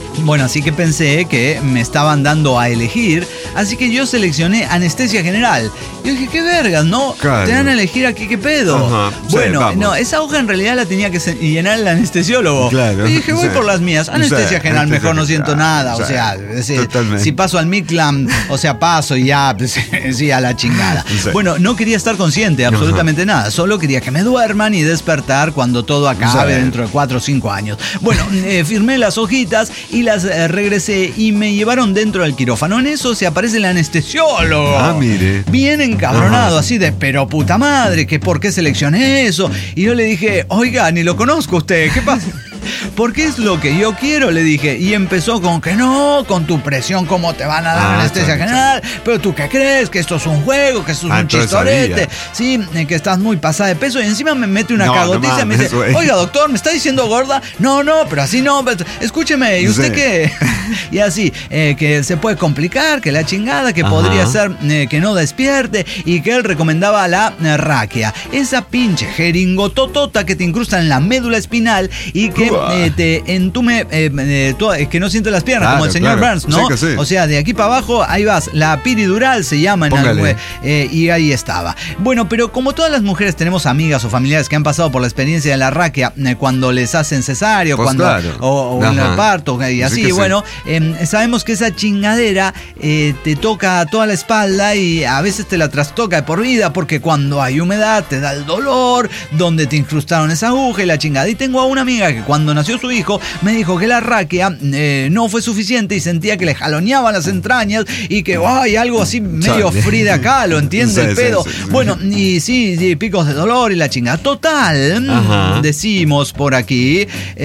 Bueno, así que pensé que me estaban dando a elegir, así que yo seleccioné anestesia general. Yo dije, qué vergas, ¿no? Claro. Te dan a elegir aquí, ¿qué pedo? Ajá, bueno, sí, no, esa hoja en realidad la tenía que llenar el anestesiólogo. Claro. Y dije, voy por las mías. Anestesia Sí, general, mejor no siento nada. sí, O sea, si paso al Midland, o sea, paso y ya, pues, sí, a la chingada. Sí. Bueno, no quería estar consciente de absolutamente nada. Solo quería que me duerman y despertar cuando todo acabe dentro de 4 o 5 años. Bueno, firmé las hojitas y las regresé y me llevaron dentro del quirófano. En eso se aparece el anestesiólogo. Ah, mire. Bien encabronado, así de, pero puta madre, que por qué seleccioné eso. Y yo le dije, oiga, ni lo conozco usted, ¿qué pasa? Porque es lo que yo quiero, le dije. Y empezó con que no, con tu presión, ¿cómo te van a dar anestesia general? Pero tú qué crees, que esto es un juego, que esto es un chistorete. Sí, que estás muy pasada de peso. Y encima me mete una cagotiza y me dice, oiga, doctor, ¿me está diciendo gorda? No, pero así no. Escúcheme, ¿y usted qué? Y así, que se puede complicar, que la chingada, que podría ser que no despierte. Y que él recomendaba la raquia. Esa pinche jeringototota que te incrusta en la médula espinal y que te entume, que no siente las piernas, como el señor Burns, ¿no? Sí, sí. O sea, de aquí para abajo, ahí vas. La piridural se llama en algo, y ahí estaba. Bueno, pero como todas las mujeres tenemos amigas o familiares que han pasado por la experiencia de la raquia cuando les hacen cesárea pues cuando, claro. o en el parto y así, sí, bueno, sabemos que esa chingadera te toca toda la espalda y a veces te la trastoca de por vida porque cuando hay humedad te da el dolor, donde te incrustaron esa aguja y la chingada. Y tengo a una amiga que cuando nació su hijo me dijo que la raquia no fue suficiente y sentía que le jaloneaban las entrañas y que hay algo así medio Frida Kahlo, ¿entiende? El pedo. Sí. Bueno, y sí, picos de dolor y la chingada. Total, decimos por aquí,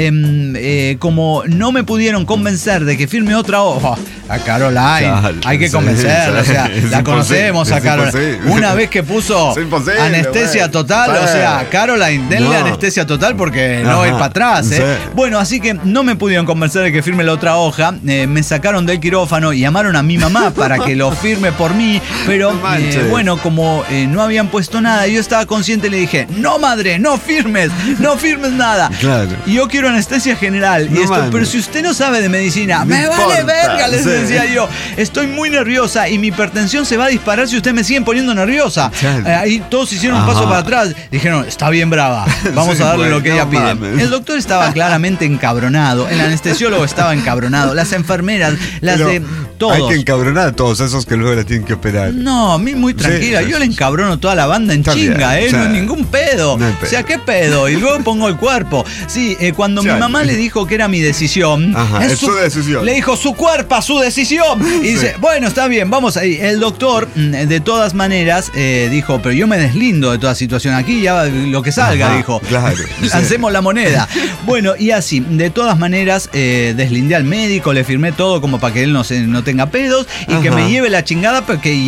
como no me pudieron convencer de que firme otra hoja, a Caroline, hay que convencerla, o sea, la conocemos a Caroline. Una vez que puso anestesia total, o sea, Caroline, denle anestesia total porque no va a ir para atrás, ¿eh? Sí. Bueno, así que no me pudieron convencer de que firme la otra hoja, me sacaron del quirófano y llamaron a mi mamá para que lo firme por mí, pero bueno, como no habían puesto nada, yo estaba consciente y le dije, no madre, no firmes nada. Claro. Yo quiero anestesia general y esto, pero si usted no sabe de medicina, no me vale verga, les decía yo, estoy muy nerviosa y mi hipertensión se va a disparar si ustedes me siguen poniendo nerviosa. Ahí todos hicieron un paso para atrás, dijeron, está bien brava, vamos a darle lo que ella pide. El doctor estaba claramente encabronado, el anestesiólogo estaba encabronado, las enfermeras, de todos. Hay que encabronar a todos esos que luego le tienen que operar. No, a mí muy tranquila, yo le encabrono toda la banda en chinga, no hay ningún pedo. No hay pedo. O sea, ¿qué pedo? Y luego pongo el cuerpo. Sí, cuando mi mamá le dijo que era mi decisión, es su decisión. Le dijo, su cuerpo, su decisión. Y dice, bueno, está bien, vamos ahí. El doctor, de todas maneras, dijo, pero yo me deslindo de toda situación. Aquí ya lo que salga, dijo. Claro. Lancemos la moneda. Bueno, y así, de todas maneras, deslindé al médico, le firmé todo como para que él no tenga pedos y que me lleve la chingada,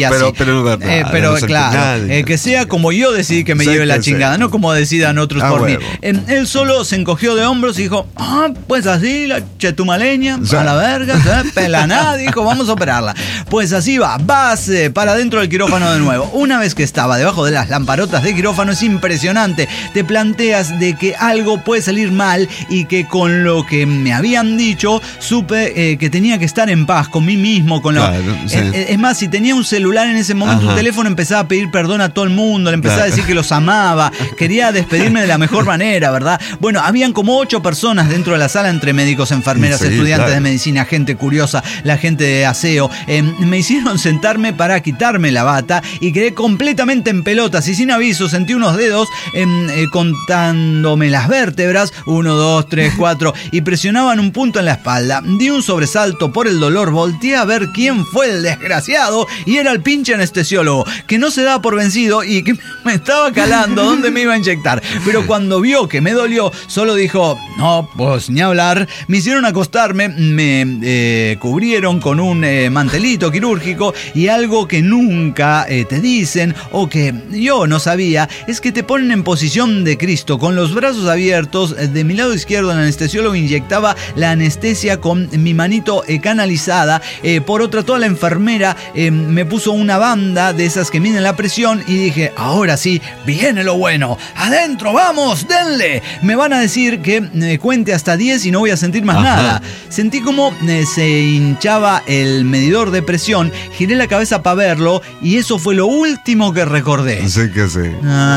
pero claro, que sea como yo decidí que me lleve la chingada, no como decidan otros por mí. Él solo se encogió de hombros y dijo, pues así, la chetumaleña, a la verga, pelaná, dijo, vamos a operarla. Pues así vas para dentro del quirófano de nuevo. Una vez que estaba debajo de las lamparotas de quirófano, es impresionante. Te planteas de que algo puede salir mal y que con lo que me habían dicho, supe que tenía que estar en paz con mí mismo. Es más, si tenía un celular en ese momento, un teléfono, empezaba a pedir perdón a todo el mundo, le empezaba a decir que los amaba, quería despedirme de la mejor manera, ¿verdad? Bueno, habían como 8 personas dentro de la sala, entre médicos, enfermeras, estudiantes de medicina, gente curiosa, la gente de aseo. Me hicieron sentarme para quitarme la bata y quedé completamente en pelotas y sin aviso sentí unos dedos contándome las vértebras, 1, 2, 3, 4, y presionaban un punto en la espalda. Di un sobresalto por el dolor, volteé a ver quién fue el desgraciado y era el pinche anestesiólogo, que no se daba por vencido y que me estaba calando dónde me iba a inyectar. Pero cuando vio que me dolió, solo dijo, no, pues ni hablar. Me hicieron acostarme, me cubrieron cubrieron con un mantelito quirúrgico, y algo que nunca te dicen, o que yo no sabía, es que te ponen en posición de Cristo, con los brazos abiertos. De mi lado izquierdo el anestesiólogo inyectaba la anestesia con mi manito canalizada. Por otra, toda la enfermera me puso una banda de esas que miden la presión, y dije, ahora sí, viene lo bueno. Adentro, vamos, denle. Me van a decir que cuente hasta 10 y no voy a sentir más nada. Sentí como se hinchaba el medidor de presión, giré la cabeza para verlo, y eso fue lo último que recordé. Sí que sí.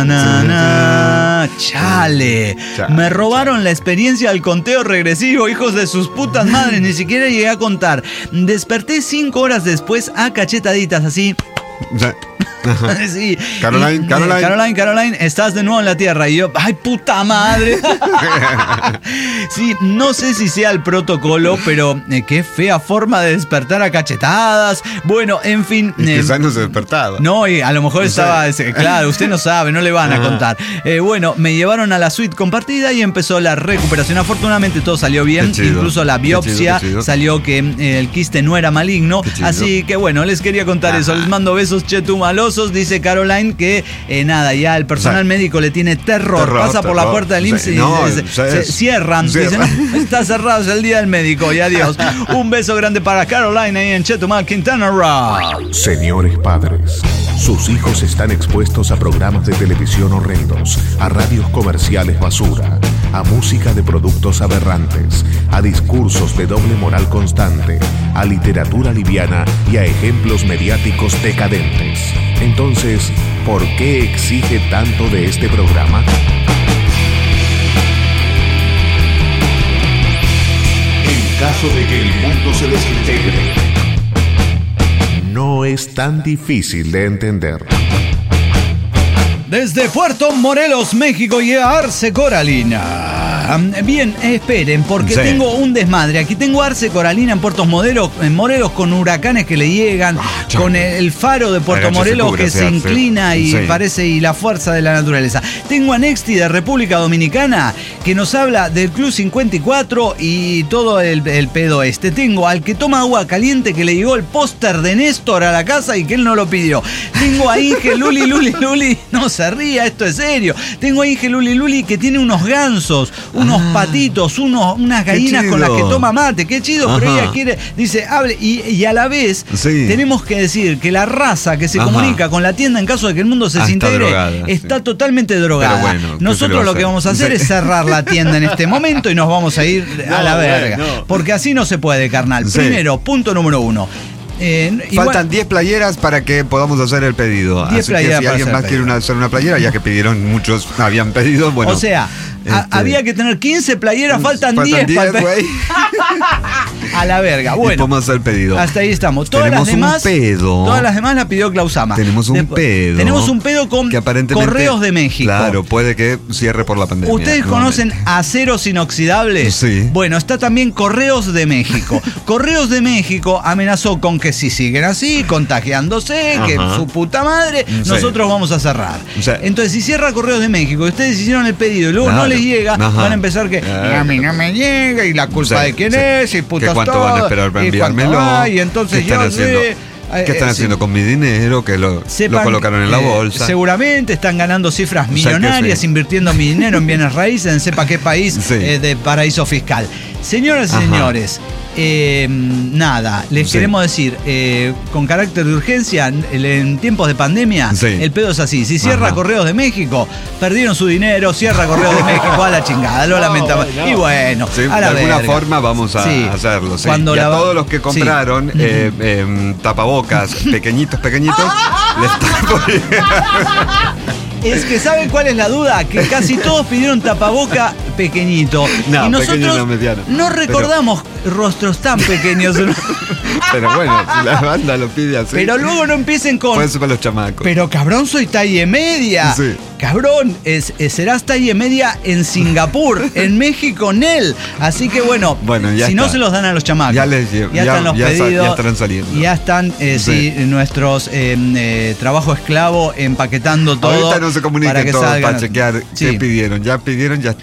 Chale. Me robaron la experiencia del conteo regresivo, hijos de sus putas madres. Ni siquiera llegué a contar. Desperté 5 horas después a cachetaditas así. Sí. Caroline, estás de nuevo en la Tierra. Y yo, ¡ay, puta madre! Sí, no sé si sea el protocolo, pero qué fea forma de despertar a cachetadas. Bueno, en fin. Quizás no se despertaba. No, y a lo mejor estaba. Claro, usted no sabe, no le van a contar. Bueno, me llevaron a la suite compartida y empezó la recuperación. Afortunadamente todo salió bien. Incluso la biopsia salió que el quiste no era maligno. Así que bueno, les quería contar eso. Les mando besos chetumalosos. Dice Caroline que nada, ya el personal médico le tiene terror. Pasa por la puerta del IMSS y se cierran. Dice, no, está cerrado, es el día del médico y adiós. Un beso grande para Caroline ahí en Chetumal, Quintana Roo. Señores padres, sus hijos están expuestos a programas de televisión horrendos, a radios comerciales basura, a música de productos aberrantes, a discursos de doble moral constante, a literatura liviana y a ejemplos mediáticos decadentes. Entonces, ¿por qué exige tanto de este programa? En caso de que el mundo se desintegre, no es tan difícil de entender. Desde Puerto Morelos, México, llega Arce Coralina. Bien, esperen, porque tengo un desmadre. Aquí tengo Arce Coralina en Puerto Morelos, con huracanes que le llegan, con el faro de Puerto Morelos que se inclina y parece, y la fuerza de la naturaleza. Tengo a Nexti de República Dominicana, que nos habla del Club 54 y todo el pedo este. Tengo al que toma agua caliente, que le llegó el póster de Néstor a la casa y que él no lo pidió. Tengo a Inge Luli, no se ría, esto es serio. Tengo a Inge Luli, que tiene unos gansos, unos patitos, unas gallinas con las que toma mate. Qué chido. Pero ella quiere, dice, hable. Y a la vez tenemos que decir que la raza que se comunica con la tienda en caso de que el mundo se desintegre está totalmente drogada. Bueno, nosotros lo que vamos a hacer es cerrar la tienda en este momento y nos vamos a ir a la verga. Porque así no se puede, carnal. Primero, punto número 1. Faltan 10 playeras para que podamos hacer el pedido. Así que si alguien más quiere hacer una playera, ya que pidieron, muchos habían pedido, bueno. O sea, había que tener 15 playeras, faltan 10 güey. A la verga. Bueno, y podemos hacer el pedido. Hasta ahí estamos. Todas las demás la pidió Klausama. Tenemos un pedo con Correos de México. Claro, puede que cierre por la pandemia. ¿Ustedes conocen Aceros Inoxidables? Sí. Bueno, está también Correos de México. Correos de México amenazó con que si siguen así, contagiándose, que su puta madre, nosotros vamos a cerrar. Entonces, si cierra Correos de México y ustedes hicieron el pedido y luego no les llega, van a empezar que a mí no me llega y la culpa de quién es y putas ¿cuánto van a esperar para enviármelo? Y entonces ¿qué están haciendo con mi dinero? Que lo colocaron en la bolsa. Seguramente están ganando cifras millonarias, invirtiendo mi dinero en bienes raíces, en sepa qué país de paraíso fiscal. Señoras y señores, nada, les queremos decir, con carácter de urgencia, en tiempos de pandemia, el pedo es así. Si cierra Correos de México, perdieron su dinero, cierra Correos de México, a la chingada, lo lamentamos. Y bueno, a la de alguna forma vamos a hacerlo. Y a todos los que compraron tapabocas pequeñitos, les Es que ¿saben cuál es la duda? Que casi todos pidieron tapaboca pequeñito. No, y nosotros pequeño, no recordamos rostros tan pequeños. Pero bueno, si la banda lo pide así. Pero luego no empiecen con... Puede ser para los chamacos. Pero cabrón, soy talla media. Sí. Cabrón, serás talla media en Singapur, en México, Nel. Así que bueno ya si está. No se los dan a los chamacos. Ya les llevo. Ya están los pedidos. Ya estarán saliendo. Ya están, nuestros trabajo esclavo empaquetando todo. Ahorita no se comuniquen todos para chequear qué pidieron. Ya pidieron, ya está. No,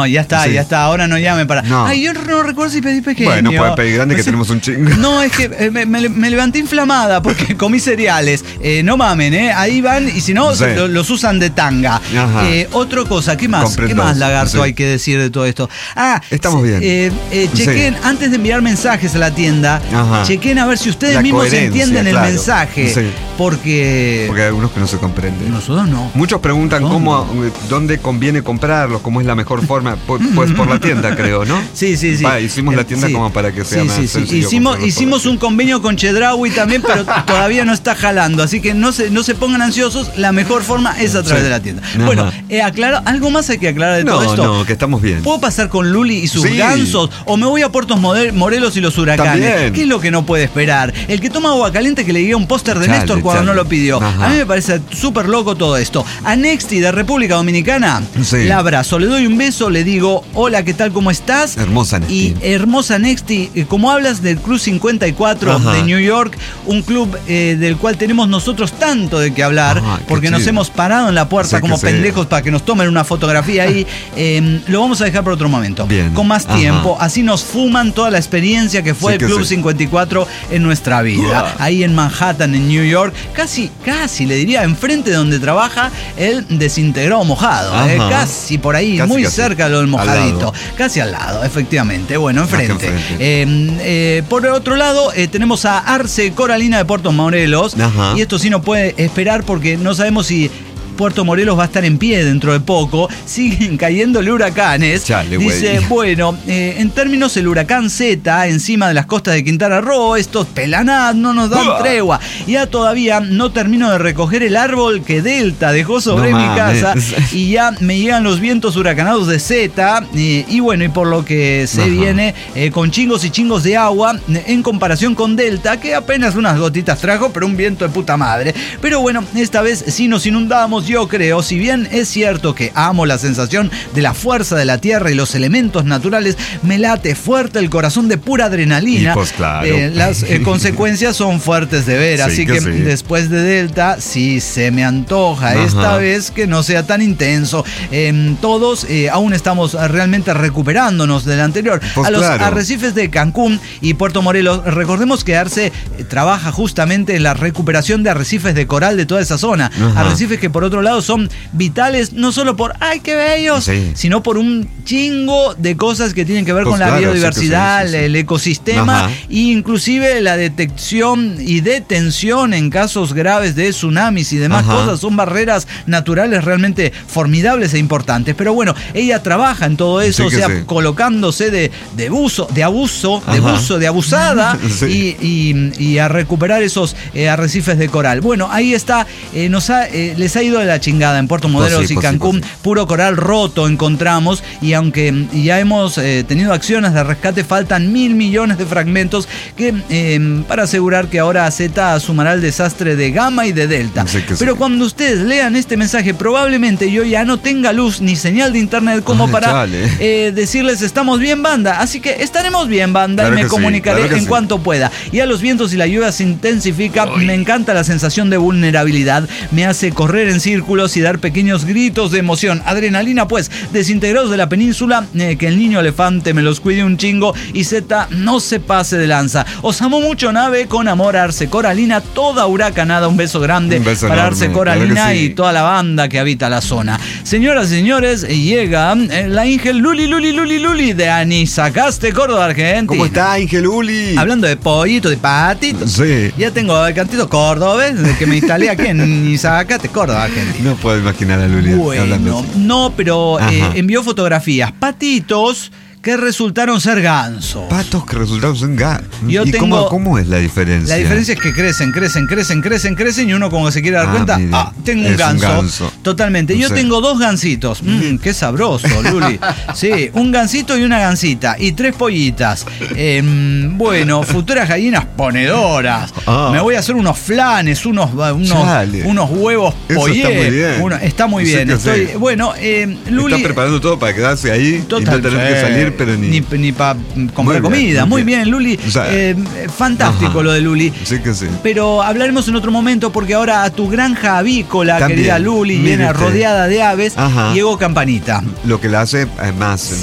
No, ya está. Ahora no llame para. No. Ay, yo no recuerdo si pedí pequeño. Bueno, puede pedir grande que tenemos un chingo. No, es que me levanté inflamada porque comí cereales. No mamen, ahí van y si no, los usan de tanga. Otra cosa, ¿qué más? Comprendo. ¿Qué más, lagarto, hay que decir de todo esto? Estamos bien. Chequen, antes de enviar mensajes a la tienda, chequen a ver si ustedes mismos entienden el mensaje. Porque hay algunos que no se comprenden. Nosotros no. Muchos preguntan dónde conviene comprarlos, cómo es la mejor forma. Pues por la tienda, creo, ¿no? Sí. Hicimos la tienda como para que sea más sencillo. Hicimos un convenio con Chedraui también, pero todavía no está jalando. Así que no se pongan ansiosos. La mejor forma es a través de la tienda. Bueno, ¿algo más hay que aclarar de todo esto? No, que estamos bien. ¿Puedo pasar con Luli y sus gansos? ¿O me voy a Puerto Morelos y los huracanes? También. ¿Qué es lo que no puede esperar? El que toma agua caliente que le diga un póster de Néstor cuando no lo pidió. A mí me parece súper loco todo esto. A Nexti de República Dominicana, la abrazo, le doy un beso, le digo, hola, ¿qué tal? ¿Cómo estás? Hermosa Nexti. Y hermosa Nexti, como hablas del Club 54 de New York, un club del cual tenemos nosotros tanto de qué hablar, porque nos hemos parado en la puerta como pendejos para que nos tomen una fotografía ahí, lo vamos a dejar para otro momento. Bien. Con más tiempo, así nos fuman toda la experiencia que fue el Club 54 en nuestra vida. Ahí en Manhattan, en New York, casi le diría, enfrente de donde trabaja el desintegrado mojado. Casi por ahí, muy cerca de lo del mojadito. Casi al lado, efectivamente. Bueno, enfrente. Por otro lado, tenemos a Arce Coralina de Puerto Morelos. Y esto sí no puede esperar porque no sabemos si Puerto Morelos va a estar en pie dentro de poco. Siguen cayéndole huracanes. Dice, bueno, en términos el huracán Z encima de las costas de Quintana Roo, estos pelanás no nos dan tregua. Ya todavía no termino de recoger el árbol que Delta dejó sobre mi casa y ya me llegan los vientos huracanados de Z y bueno, y por lo que se viene con chingos y chingos de agua en comparación con Delta, que apenas unas gotitas trajo, pero un viento de puta madre. Pero bueno, esta vez sí nos inundamos. Yo creo, si bien es cierto que amo la sensación de la fuerza de la tierra y los elementos naturales, me late fuerte el corazón de pura adrenalina. Y pues claro. Las consecuencias son fuertes de ver, así que después de Delta sí se me antoja esta vez que no sea tan intenso. Todos aún estamos realmente recuperándonos del anterior. Pues a los arrecifes de Cancún y Puerto Morelos, recordemos que Arce trabaja justamente en la recuperación de arrecifes de coral de toda esa zona. Arrecifes que por otro lado son vitales no solo por ¡ay, qué bellos! Sino por un chingo de cosas que tienen que ver con la biodiversidad, el ecosistema e inclusive la detección y detención en casos graves de tsunamis y demás cosas. Son barreras naturales realmente formidables e importantes. Pero bueno, ella trabaja en todo eso, colocándose de abusada y a recuperar esos arrecifes de coral. Bueno, ahí está, les ha ido de la chingada en Puerto Morelos y Cancún. Puro coral roto encontramos, y aunque ya hemos tenido acciones de rescate, faltan 1.000 millones de fragmentos que para asegurar que ahora Z sumará el desastre de Gamma y de Delta. Pero cuando ustedes lean este mensaje, probablemente yo ya no tenga luz ni señal de internet como para decirles estamos bien, banda. Así que estaremos bien, banda, y me comunicaré en cuanto pueda. Y a los vientos y la lluvia se intensifica. Me encanta la sensación de vulnerabilidad. Me hace correr en círculos y dar pequeños gritos de emoción. Adrenalina, pues, desintegrados de la península, que el niño elefante me los cuide un chingo y Z no se pase de lanza. Os amo mucho, nave, con amor, Arce Coralina, toda huracanada. Un beso grande para Arce Coralina y toda la banda que habita la zona. Señoras y señores, llega la Ángel Luli de Anisacaste, Córdoba, Argentina. ¿Cómo está, Ángel Luli? Hablando de pollito, de patito. Ya tengo el cantito cordobés que me instalé aquí en Anisacaste, Córdoba, Argentina. No puedo imaginar a Luli hablando. No, pero envió fotografías. Patitos que resultaron ser gansos. Patos que resultaron ser gansos. ¿Y cómo es la diferencia? La diferencia es que crecen y uno, como se quiere dar cuenta, tengo un ganso. Totalmente. Yo tengo 2 gansitos. Qué sabroso, Luli. Sí, un gansito y una gansita. Y 3 pollitas. Bueno, futuras gallinas ponedoras. Me voy a hacer unos flanes, unos huevos pollé. Está muy bien. Luli. Está preparando todo para quedarse ahí y no tener que salir comer, pero ni para comprar comida. Muy bien, Luli. O sea, fantástico lo de Luli. Sí que sí. Pero hablaremos en otro momento porque ahora a tu granja avícola, también, querida Luli, llena, rodeada de aves, llegó Campanita. Lo que la hace más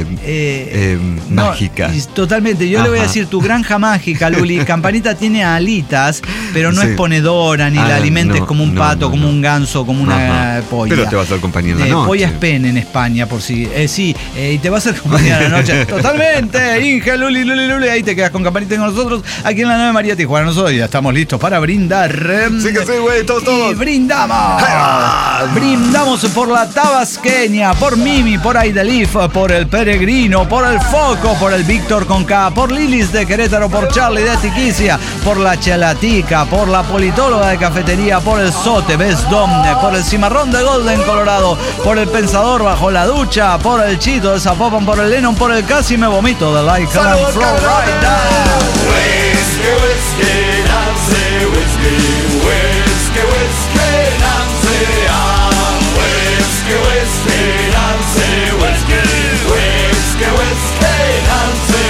mágica. No, totalmente. Yo le voy a decir, tu granja mágica, Luli. Campanita tiene alitas, pero no es ponedora, ni la alimentes como un pato, como un ganso, como una polla. Pero te va a hacer compañía en la noche. Polla es pen en España, por si. Sí, y te va a hacer compañía en la noche. Totalmente. Inge, Luli. Ahí te quedas con Campanita con nosotros, aquí en la 9 María Tijuana. Nosotros ya estamos listos para brindar. Sí que sí, güey, todos. Y brindamos. Brindamos por la tabasqueña, por Mimi, por Aidelif, por el Peregrino, por el Foco, por el Víctor con K, por Lilis de Querétaro, por Charlie de Tiquicia, por la Chelatica, por la Politóloga de Cafetería, por el Sote, Besdom, por el Cimarrón de Golden Colorado, por el Pensador bajo la ducha, por el Chito de Zapopan, por el Lennon, por el Casi me vomito de Like and Flow Right Now. Whiskey, whiskey, Nancy, whiskey, whiskey, whiskey, Nancy, whiskey, whiskey, Nancy, whiskey, whiskey, whiskey, Nancy.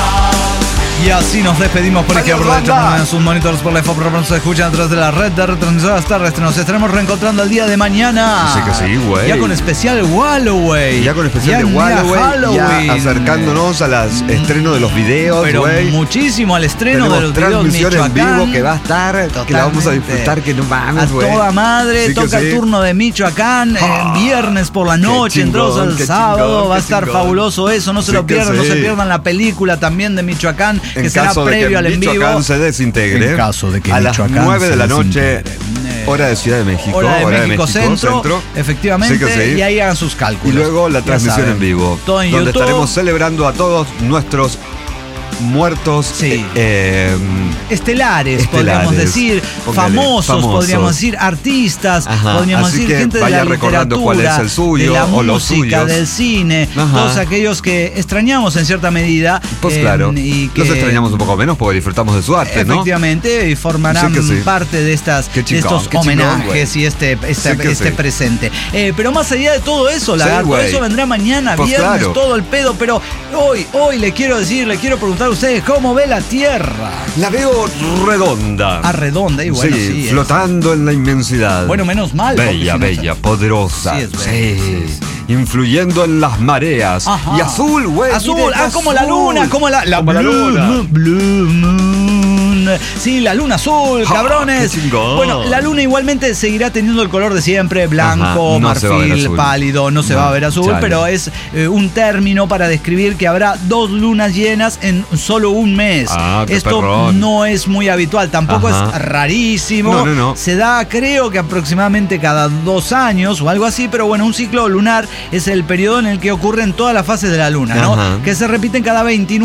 Y así nos despedimos por aquí en sus monitores por la FOP. Nos escuchan a través de la red de retransmisoras terrestres. Nos estaremos reencontrando el día de mañana. Sí que sí, güey. Ya con especial Halloween. Ya con especial de Halloween. Ya acercándonos a las estrenos de los videos, pero güey. Muchísimo al estreno de los transmisión en vivo que va a estar, totalmente, que la vamos a disfrutar, que no mames, güey. A toda madre, sí toca el turno de Michoacán, viernes por la noche, entrados al sábado. Va a estar fabuloso eso, no se lo pierdan, no se pierdan la película también de Michoacán, que será previo al en vivo. Michoacán se desintegre. En caso de que a las 9 de la noche, hora de Ciudad de México. Hora de México Centro, efectivamente, sí sí. Y ahí hagan sus cálculos. Y luego la transmisión en vivo, todo en donde YouTube. Estaremos celebrando a todos nuestros muertos estelares, podríamos decir, famosos, podríamos decir, artistas, podríamos decir, gente de la literatura, cuál es el suyo, de la o música, del cine, todos aquellos que extrañamos en cierta medida. Pues claro, y que los extrañamos un poco menos porque disfrutamos de su arte, efectivamente, y formarán parte de estos homenajes y este presente. Pero más allá de todo eso, todo eso vendrá mañana, pues viernes, todo el pedo, pero hoy le quiero preguntar a ustedes cómo ve la Tierra. La veo redonda. Redonda, y bueno, sí, flotando en la inmensidad. Bueno, menos mal. Bella, poderosa. Sí. Influyendo en las mareas. Y azul, güey. Azul, como la luna, como la Blue Moon. Sí, la luna azul, cabrones. Bueno, la luna igualmente seguirá teniendo el color de siempre, blanco, marfil, pálido, no se va a ver azul, pero es un término para describir que habrá 2 lunas llenas en solo un mes. Esto no es muy habitual, tampoco es rarísimo. No. Se da, creo que aproximadamente cada 2 años o algo así, pero bueno, un ciclo lunar es el periodo en el que ocurren todas las fases de la luna, ¿no? Que se repiten cada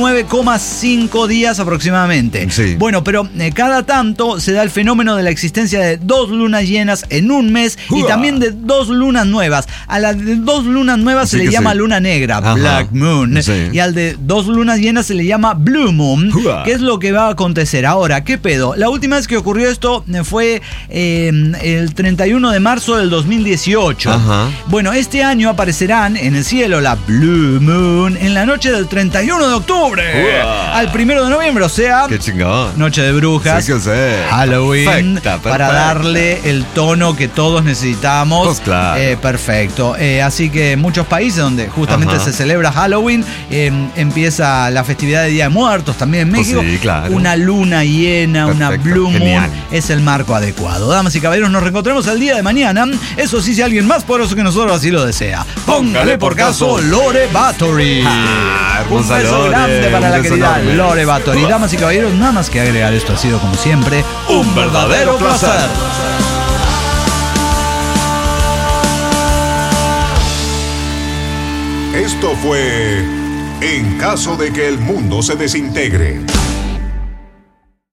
29,5 días aproximadamente. Sí. Bueno, pero cada tanto se da el fenómeno de la existencia de 2 lunas llenas en un mes y también de 2 lunas nuevas. A las de 2 lunas nuevas se le llama luna negra, Black Moon, y al de 2 lunas llenas se le llama Blue Moon, que es lo que va a acontecer. Ahora, ¿qué pedo? La última vez que ocurrió esto fue el 31 de marzo del 2018. Bueno, este año aparecerán en el cielo la Blue Moon en la noche del 31 de octubre al 1 de noviembre, o sea, qué chingón. Noche de brujas, Halloween, perfecta. Para darle el tono que todos necesitamos. Pues claro. Perfecto. Así que en muchos países donde justamente se celebra Halloween, empieza la festividad de Día de Muertos, también en México. Pues sí, claro. Una luna llena, una Blue Moon, es el marco adecuado. Damas y caballeros, nos reencontraremos el día de mañana. Eso sí, si alguien más poderoso que nosotros así lo desea. Póngale por caso Lore Bathory. Un beso grande para la querida Lore Bathory. Damas y caballeros, nada más que agregar, esto ha sido como siempre un verdadero placer. Esto fue En caso de que el mundo se desintegre.